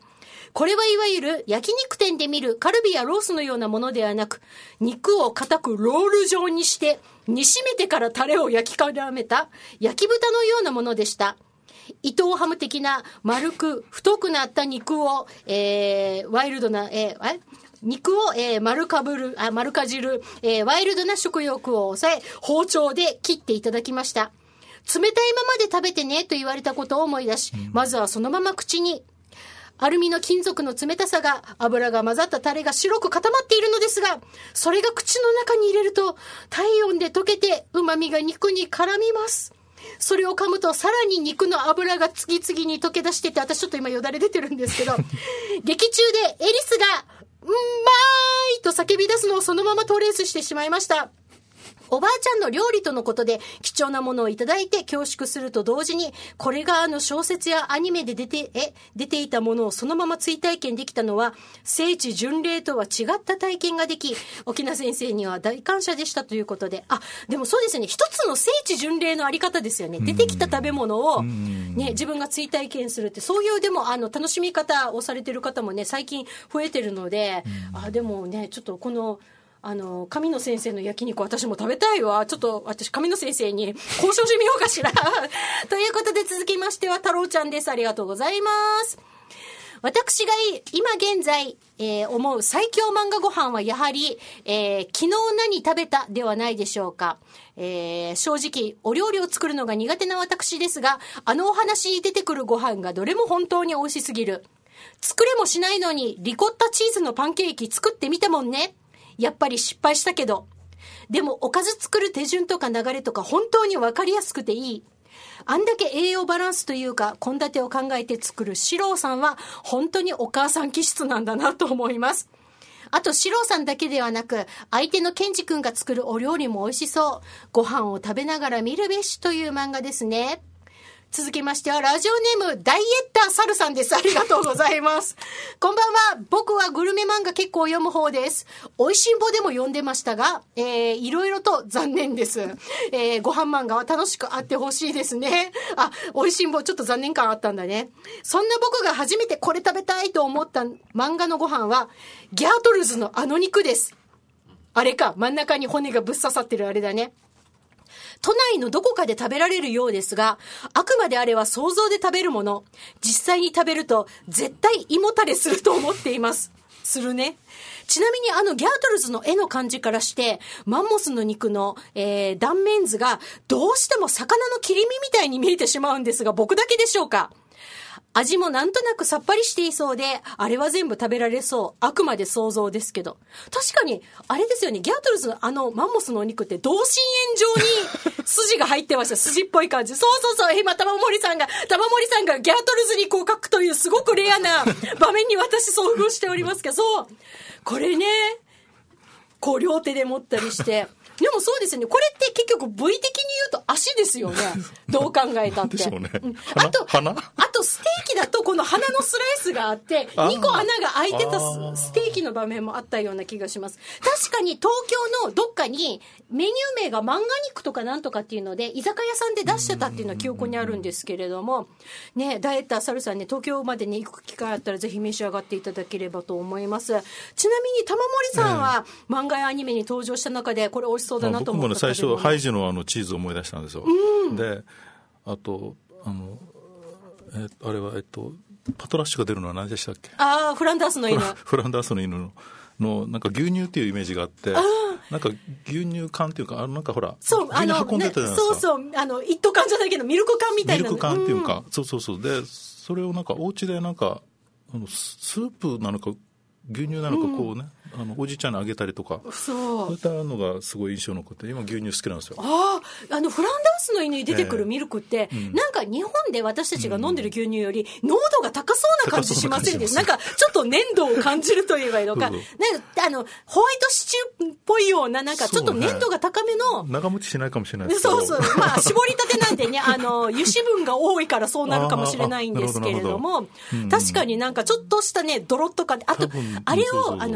これはいわゆる焼肉店で見るカルビやロースのようなものではなく、肉を固くロール状にして煮しめてからタレを焼き絡めた焼き豚のようなものでした。伊藤ハム的な丸く太くなった肉を、えー、ワイルドな、えー、肉を、えー、丸かぶる、あ、丸かじる、えー、ワイルドな食欲を抑え、包丁で切っていただきました。冷たいままで食べてねと言われたことを思い出し、まずはそのまま口に。アルミの金属の冷たさが、油が混ざったタレが白く固まっているのですが、それが口の中に入れると、体温で溶けて旨味が肉に絡みます。それを噛むとさらに肉の脂が次々に溶け出してて、私ちょっと今よだれ出てるんですけど、劇中でエリスが、うまーいと叫び出すのをそのままトレースしてしまいました。おばあちゃんの料理とのことで貴重なものをいただいて恐縮すると同時に、これがあの小説やアニメで出て、え、出ていたものをそのまま追体験できたのは、聖地巡礼とは違った体験ができ、沖縄先生には大感謝でしたということで、あ、でもそうですね、一つの聖地巡礼のあり方ですよね。出てきた食べ物をね、自分が追体験するって、そういうでもあの楽しみ方をされてる方もね、最近増えてるので、あ、でもね、ちょっとこの、あの、神野先生の焼肉私も食べたいわ。ちょっと私神野先生に交渉してみようかしら。ということで続きましては太郎ちゃんです。ありがとうございます。私が今現在、えー、思う最強漫画ご飯はやはり、えー、昨日何食べたではないでしょうか。えー、正直お料理を作るのが苦手な私ですが、あのお話に出てくるご飯がどれも本当に美味しすぎる。作れもしないのにリコッタチーズのパンケーキ作ってみたもんね。やっぱり失敗したけど。でもおかず作る手順とか流れとか本当に分かりやすくていい。あんだけ栄養バランスというか献立を考えて作る四郎さんは本当にお母さん気質なんだなと思います。あと四郎さんだけではなく相手のケンジ君が作るお料理も美味しそう。ご飯を食べながら見るべしという漫画ですね。続きましてはラジオネームダイエッターサルさんです。ありがとうございます。こんばんは。僕はグルメ漫画結構読む方です。おいしんぼでも読んでましたが、えー、いろいろと残念です。えー、ご飯漫画は楽しくあってほしいですね。あ、おいしんぼちょっと残念感あったんだね。そんな僕が初めてこれ食べたいと思った漫画のご飯はギャートルズのあの肉です。あれか、真ん中に骨がぶっ刺さってるあれだね。都内のどこかで食べられるようですが、あくまであれは想像で食べるもの。実際に食べると絶対胃もたれすると思っています。するね。ちなみにあのギャートルズの絵の感じからして、マンモスの肉の、えー、断面図がどうしても魚の切り身みたいに見えてしまうんですが、僕だけでしょうか？味もなんとなくさっぱりしていそうで、あれは全部食べられそう。あくまで想像ですけど。確かに、あれですよね、ギャートルズのあのマンモスのお肉って同心円状に筋が入ってました。筋っぽい感じ。そうそうそう。今、玉森さんが、玉森さんがギャートルズにこう書くというすごくレアな場面に私遭遇しておりますけど、そう。これね、こう両手で持ったりして。でもそうですよね。これって結局部位的に言うと足ですよね。どう考えたって。 でしょうね。 うん、あと、 鼻？ あとステーキだとこの鼻のスライスがあって、にこ穴が開いてたステーキの場面もあったような気がします。確かに東京のどっかにメニュー名が漫画肉とかなんとかっていうので、居酒屋さんで出してたっていうのは記憶にあるんですけれども、ね、ダイエッターサルさんね、東京までね、行く機会あったらぜひ召し上がっていただければと思います。ちなみに玉森さんは漫画やアニメに登場した中でこれ美味しそうだなと思った、 僕もね最初ハイジのあのチーズを思い出したんですよ、うん、であとあの、えー、あれはえっとパトラッシュが出るのは何でしたっけ？ ああフランダースの犬フランダースの犬ののなんか牛乳っていうイメージがあって、なんか牛乳缶っていうかあのなんかほらそう牛乳運んでたじゃないですか。 そうそうあの一斗缶じゃないけどミルク缶みたいなミルク缶っていうか、うん、そうそうそうでそれをなんかお家でなんかあのスープなのか牛乳なのかこうね、うん、あのおじいちゃんにあげたりとかそうそういったのがすごい印象に残って今牛乳好きなんですよ。 あああのフランダースの犬に出てくるミルクって、えーうん、なんか日本で私たちが飲んでる牛乳より濃度が高そうな感じしませんでした？なんかちょっと粘度を感じるといえばいいのかなんかあのホワイトシチューっぽいようななんかちょっと粘度が高めの、 ね、長持ちしないかもしれないですけどそうそうまあ絞りたてなんでねあの油脂分が多いからそうなるかもしれないんですけれども確かになんかちょっとしたねドロッと感であとあれをあのミルク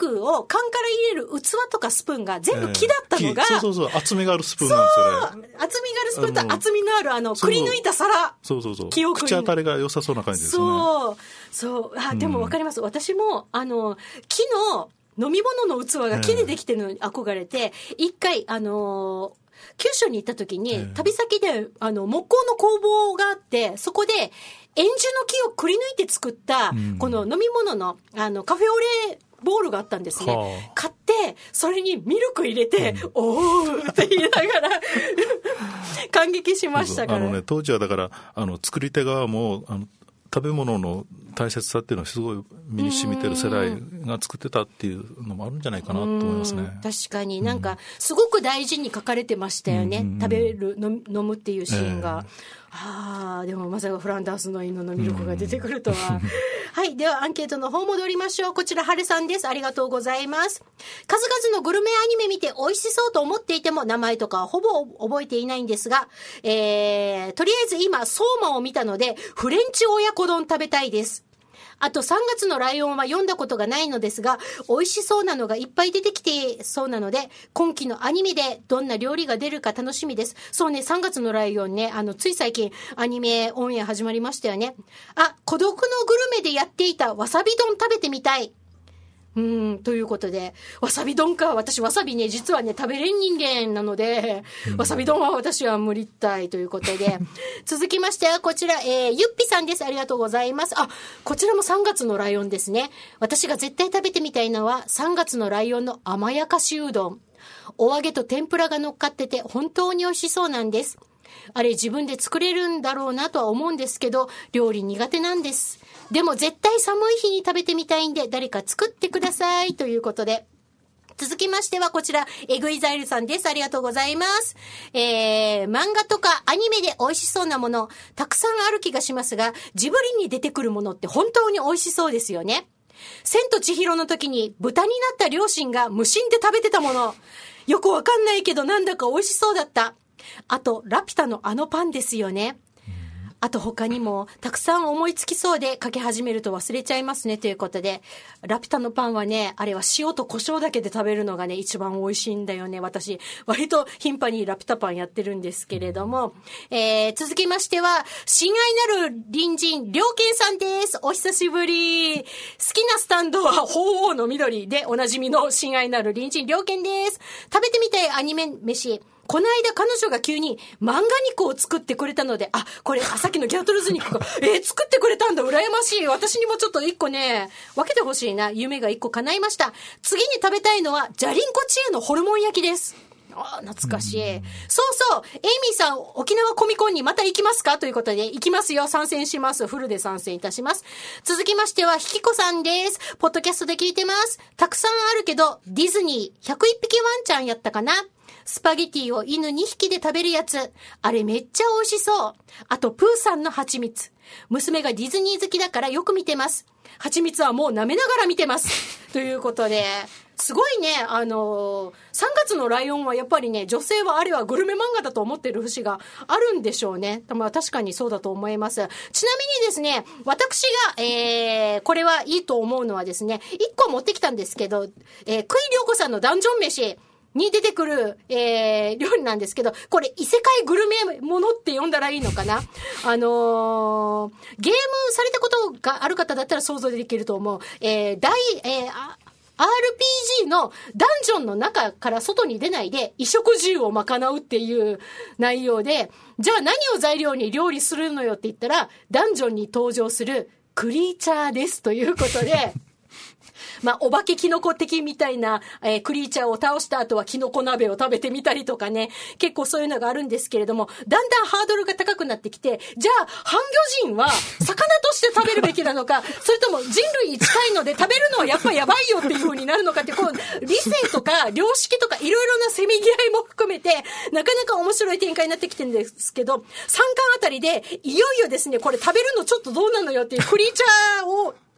肉を缶から入れる器とかスプーンが全部木だったのが、 えー、そうそうそう、厚みがあるスプーンなんですよね。 厚みがあるスプーンと厚みのあるあのくり抜いた皿。 そうそうそう。 記憶に口当たりが良さそうな感じですね。 そうそう。あ、でも分かります。うん、私もあの木の飲み物の器が木でできてるのに憧れて、一、えー、回あの九州に行った時に、えー、旅先であの木工の工房があって、そこで円樹の木をくり抜いて作った、うん、この飲み物のあのカフェオレボールがあったんですね、はあ、買ってそれにミルク入れて、うん、おーって言いながら感激しましたから。 あの、ね、当時はだからあの作り手側もあの食べ物の大切さっていうのはすごい身に染みてる世代が作ってたっていうのもあるんじゃないかなと思いますね。 確かになんかすごく大事に書かれてましたよね、うん、食べる飲むっていうシーンが、えーああ、でもまさかフランダースの犬のミルクが出てくるとは。はい。ではアンケートの方戻りましょう。こちら、はるさんです。ありがとうございます。数々のグルメアニメ見て美味しそうと思っていても名前とかはほぼ覚えていないんですが、えー、とりあえず今、相馬を見たので、フレンチ親子丼食べたいです。あとさんがつのライオンは読んだことがないのですが、美味しそうなのがいっぱい出てきてそうなので、今期のアニメでどんな料理が出るか楽しみです。そうね、さんがつのライオンね、あの、つい最近アニメオンエア始まりましたよね。あ、孤独のグルメでやっていたわさび丼食べてみたい。うーん、ということで、わさび丼か。私わさびね、実はね、食べれん人間なので、わさび丼は私は無理ったいということで、続きましてはこちら、えー、ゆっぴさんです。ありがとうございます。あ、こちらもさんがつのライオンですね。私が絶対食べてみたいのは、さんがつのライオンの甘やかしうどん。お揚げと天ぷらが乗っかってて、本当に美味しそうなんです。あれ、自分で作れるんだろうなとは思うんですけど、料理苦手なんです。でも絶対寒い日に食べてみたいんで誰か作ってくださいということで、続きましてはこちらエグイザイルさんです。ありがとうございます。えー、漫画とかアニメで美味しそうなものたくさんある気がしますが、ジブリに出てくるものって本当に美味しそうですよね。千と千尋の時に豚になった両親が無心で食べてたもの、よくわかんないけどなんだか美味しそうだった。あとラピュタのあのパンですよね。あと他にもたくさん思いつきそうで書き始めると忘れちゃいますねということで、ラピュタのパンはね、あれは塩と胡椒だけで食べるのがね一番美味しいんだよね。私割と頻繁にラピュタパンやってるんですけれども、えー、続きましては親愛なる隣人良健さんです。お久しぶり。好きなスタンドは鳳凰の緑でおなじみの親愛なる隣人良健です。食べてみたいアニメ飯、この間彼女が急に漫画肉を作ってくれたので、あ、これ、あ、さっきのギャトルズ肉が、えー、作ってくれたんだ、羨ましい。私にもちょっと一個ね、分けてほしいな。夢が一個叶いました。次に食べたいのは、ジャリンコチエのホルモン焼きです。あ、懐かしい。そうそう、エイミーさん、沖縄コミコンにまた行きますかということで、行きますよ。参戦します。フルで参戦いたします。続きましては、ひきこさんです。ポッドキャストで聞いてます。たくさんあるけど、ディズニー、ひゃくいっぴきワンちゃんやったかな。スパゲティを犬にひきで食べるやつ。あれめっちゃ美味しそう。あと、プーさんの蜂蜜。娘がディズニー好きだからよく見てます。蜂蜜はもう舐めながら見てます。ということで、すごいね、あのー、さんがつのライオンはやっぱりね、女性はあれはグルメ漫画だと思ってる節があるんでしょうね。まあ確かにそうだと思います。ちなみにですね、私が、えー、これはいいと思うのはですね、いっこ持ってきたんですけど、えー、クイリョウコさんのダンジョン飯に出てくる、えー、料理なんですけど、これ異世界グルメものって呼んだらいいのかな。あのー、ゲームされたことがある方だったら想像できると思う。えー、大、えー、あアールピージー のダンジョンの中から外に出ないで衣食住を賄うっていう内容で、じゃあ何を材料に料理するのよって言ったら、ダンジョンに登場するクリーチャーですということで、まあ、お化けキノコ的みたいな、えー、クリーチャーを倒した後はキノコ鍋を食べてみたりとかね、結構そういうのがあるんですけれども、だんだんハードルが高くなってきて、じゃあ、半魚人は魚として食べるべきなのか、それとも人類に近いので食べるのはやっぱりやばいよっていう風になるのかって、こう、理性とか良識とかいろいろなせめぎ合いも含めて、なかなか面白い展開になってきてるんですけど、さんかんあたりで、いよいよですね、これ食べるのちょっとどうなのよっていうクリーチャーを、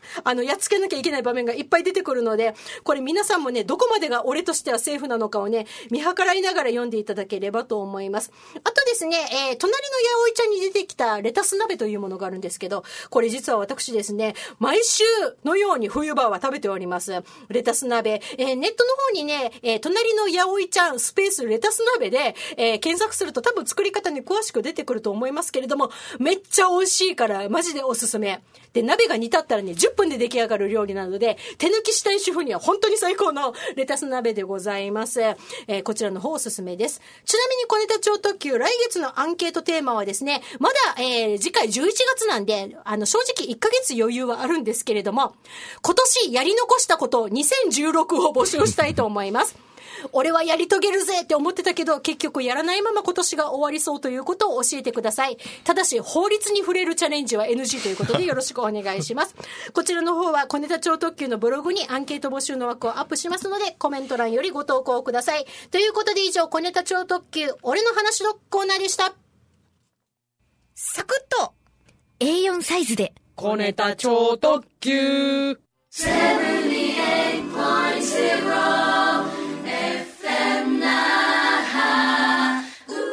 あの、やっつけなきゃいけない場面がいっぱい出てくるので、これ皆さんもね、どこまでが俺としてはセーフなのかをね、見計らいながら読んでいただければと思います。あとですね、えー、隣のやおいちゃんに出てきたレタス鍋というものがあるんですけど、これ実は私ですね、毎週のように冬場は食べております。レタス鍋。えー、ネットの方にね、えー、隣のやおいちゃんスペースレタス鍋で、えー、検索すると多分作り方に詳しく出てくると思いますけれども、めっちゃ美味しいからマジでおすすめ。で、鍋が煮立ったらね、じゅっぷんで出来上がる料理なので、手抜きしたい主婦には本当に最高のレタス鍋でございます。えー、こちらの方おすすめです。ちなみに小ネタ超特急、来月のアンケートテーマはですね、まだ、えー、次回じゅういちがつなんで、あの、正直いっかげつ余裕はあるんですけれども、今年やり残したことにせんじゅうろくを募集したいと思います。俺はやり遂げるぜって思ってたけど、結局やらないまま今年が終わりそうということを教えてください。ただし、法律に触れるチャレンジは エヌジー ということでよろしくお願いします。こちらの方は小ネタ超特急のブログにアンケート募集の枠をアップしますので、コメント欄よりご投稿ください。ということで以上、小ネタ超特急、俺の話のコーナーでした。 サクッと エーよん サイズで小ネタ超特急セブンティエイトポイントゼロ エフエム 那覇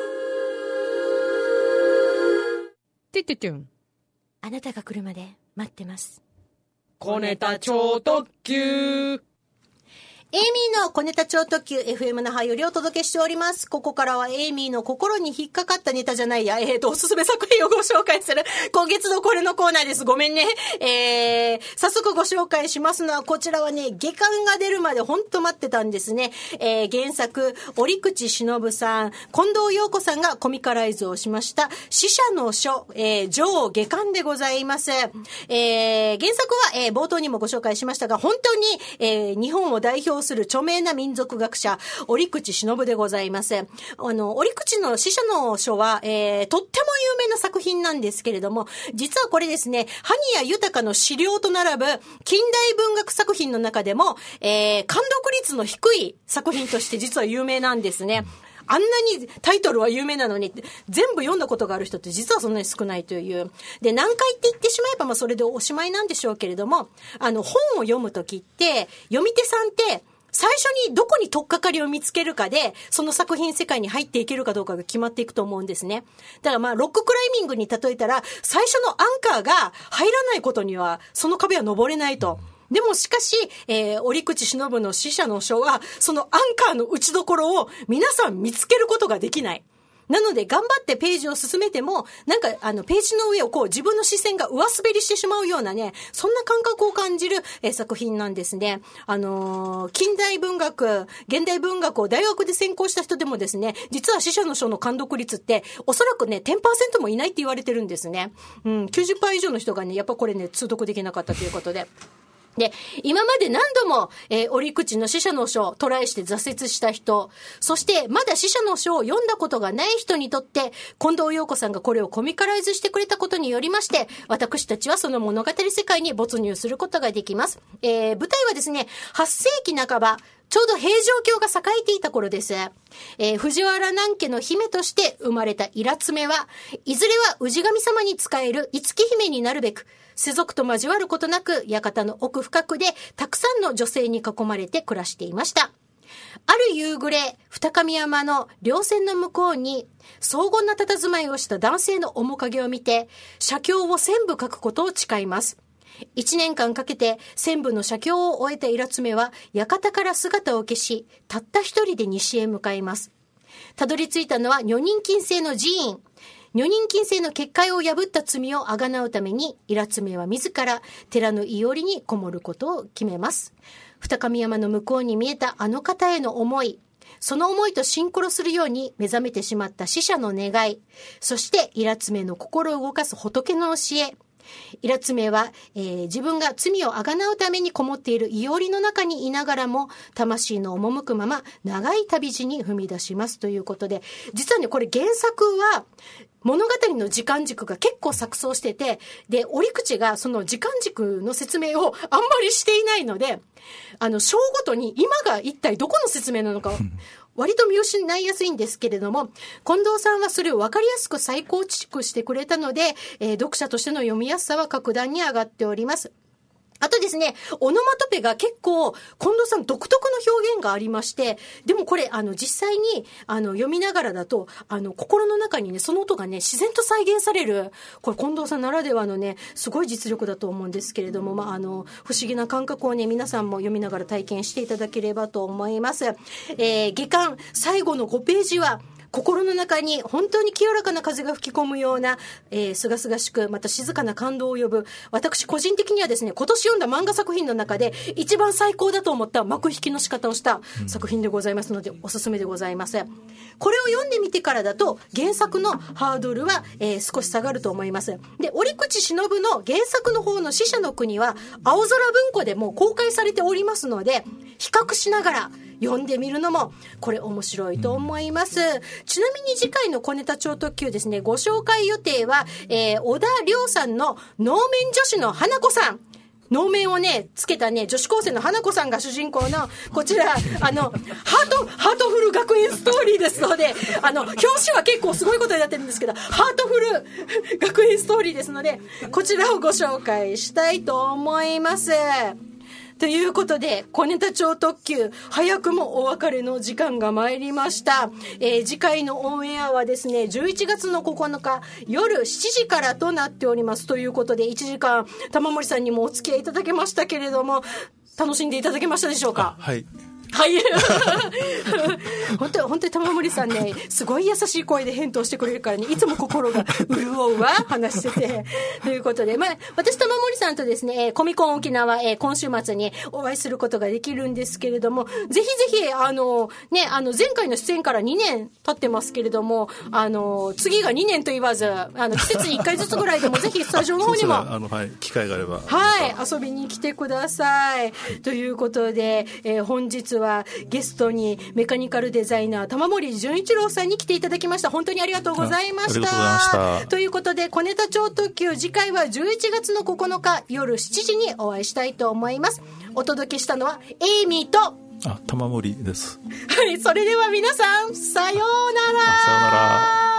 トゥトゥトゥン。 あなたが来るまで待ってます。 小ネタ超特急エイミーの小ネタ超特急 エフエム 那覇よりお届けしております。ここからはエイミーの心に引っかかったネタじゃないや、えーと、おすすめ作品をご紹介する今月のこれのコーナーです。ごめんね。えー、早速ご紹介しますのは、こちらはね、下巻が出るまでほんと待ってたんですね。えー、原作、折口忍さん、近藤陽子さんがコミカライズをしました、死者の書、えー、上下巻でございます。えー、原作は、えー、冒頭にもご紹介しましたが、本当に、えー、日本を代表する著名な民族学者、折口忍でございます。あの、折口の死者の書は、えー、とっても有名な作品なんですけれども、実はこれですね、埴谷豊の資料と並ぶ近代文学作品の中でも、えー、感読率の低い作品として実は有名なんですね。あんなにタイトルは有名なのに、全部読んだことがある人って実はそんなに少ないという。で、何回って言ってしまえば、まあそれでおしまいなんでしょうけれども、あの、本を読むときって、読み手さんって、最初にどこに取っかかりを見つけるかで、その作品世界に入っていけるかどうかが決まっていくと思うんですね。だからまあ、ロッククライミングに例えたら、最初のアンカーが入らないことには、その壁は登れないと。でもしかし、えー、折口忍の死者の書は、そのアンカーの打ちどころを皆さん見つけることができない。なので頑張ってページを進めても、なんかあのページの上をこう自分の視線が上滑りしてしまうようなね、そんな感覚を感じる、えー、作品なんですね。あのー、近代文学、現代文学を大学で専攻した人でもですね、実は死者の書の監読率っておそらくね、じゅっパーセント もいないって言われてるんですね。うん、きゅうじゅっパーセント 以上の人がね、やっぱこれね、通読できなかったということで。で、今まで何度も、えー、折口の死者の書をトライして挫折した人、そしてまだ死者の書を読んだことがない人にとって、近藤陽子さんがこれをコミカライズしてくれたことによりまして、私たちはその物語世界に没入することができます。えー、舞台はですね、はっせいきなかば、ちょうど平城京が栄えていた頃です。えー、藤原南家の姫として生まれたイラツメは、いずれは氏神様に仕える五木姫になるべく、世俗と交わることなく、館の奥深くで、たくさんの女性に囲まれて暮らしていました。ある夕暮れ、二上山の稜線の向こうに、荘厳な佇まいをした男性の面影を見て、写経を千部書くことを誓います。一年間かけて千部の写経を終えたイラツメは、館から姿を消し、たった一人で西へ向かいます。たどり着いたのは女人禁制の寺院。女人禁制の結界を破った罪をあがなうために、イラツメは自ら寺のいおりにこもることを決めます。二上山の向こうに見えたあの方への思い、その思いとシンクロするように目覚めてしまった死者の願い、そしてイラツメの心を動かす仏の教え。イラツメは、えー、自分が罪をあがなうためにこもっているいおりの中にいながらも、魂の赴くまま長い旅路に踏み出しますということで、実はね、これ原作は物語の時間軸が結構錯綜してて、で、折口がその時間軸の説明をあんまりしていないので、あの、章ごとに今が一体どこの説明なのか割と見失いやすいんですけれども、近藤さんはそれを分かりやすく再構築してくれたので、えー、読者としての読みやすさは格段に上がっております。 あとですね、オノマトペが結構、近藤さん独特の表現がありまして、でもこれ、あの、実際に、あの、読みながらだと、あの、心の中にね、その音がね、自然と再現される、これ、近藤さんならではのね、すごい実力だと思うんですけれども、まあ、あの、不思議な感覚をね、皆さんも読みながら体験していただければと思います。えー、下巻、最後のごページは、心の中に本当に清らかな風が吹き込むような、えー、すがすがしくまた静かな感動を呼ぶ、私個人的にはですね、今年読んだ漫画作品の中で一番最高だと思った幕引きの仕方をした作品でございますので、うん、おすすめでございます。これを読んでみてからだと原作のハードルは、えー、少し下がると思います。で、折口忍の原作の方の死者の国は青空文庫でもう公開されておりますので、比較しながら読んでみるのもこれ面白いと思います。ちなみに次回の小ネタ超特急ですね、ご紹介予定は、えー、小田亮さんの能面女子の花子さん、能面をねつけたね女子高生の花子さんが主人公のこちら、あのハートハートフル学園ストーリーですので、あの表紙は結構すごいことになってるんですけど、ハートフル学園ストーリーですので、こちらをご紹介したいと思います。ということで、小ネタ超特急、早くもお別れの時間が参りました。えー、次回のオンエアはですね、じゅういちがつのここのか夜しちじからとなっております。ということで、いちじかん玉森さんにもお付き合いいただけましたけれども、楽しんでいただけましたでしょうか？ はいはい本当に本当に玉森さんね、すごい優しい声で返答してくれるからね、いつも心が潤うわ話しててということで、まあ、私玉森さんとですね、コミコン沖縄、えー、今週末にお会いすることができるんですけれども、ぜひぜひあのね、あの前回の出演からにねん経ってますけれども、あの次がにねんと言わず、あの季節にいっかいずつぐらいでもぜひスタジオの方にもあの、はい、機会があれば、 はい、遊びに来てくださいということで、えー、本日ははゲストにメカニカルデザイナー玉森純一郎さんに来ていただきました。本当にありがとうございました。ありがとうございました。ということで、小ネタ超特急、次回はじゅういちがつのここのか夜しちじにお会いしたいと思います。お届けしたのはエイミーとあ玉森です。 はい、それでは皆さんさようなら。 さようなら。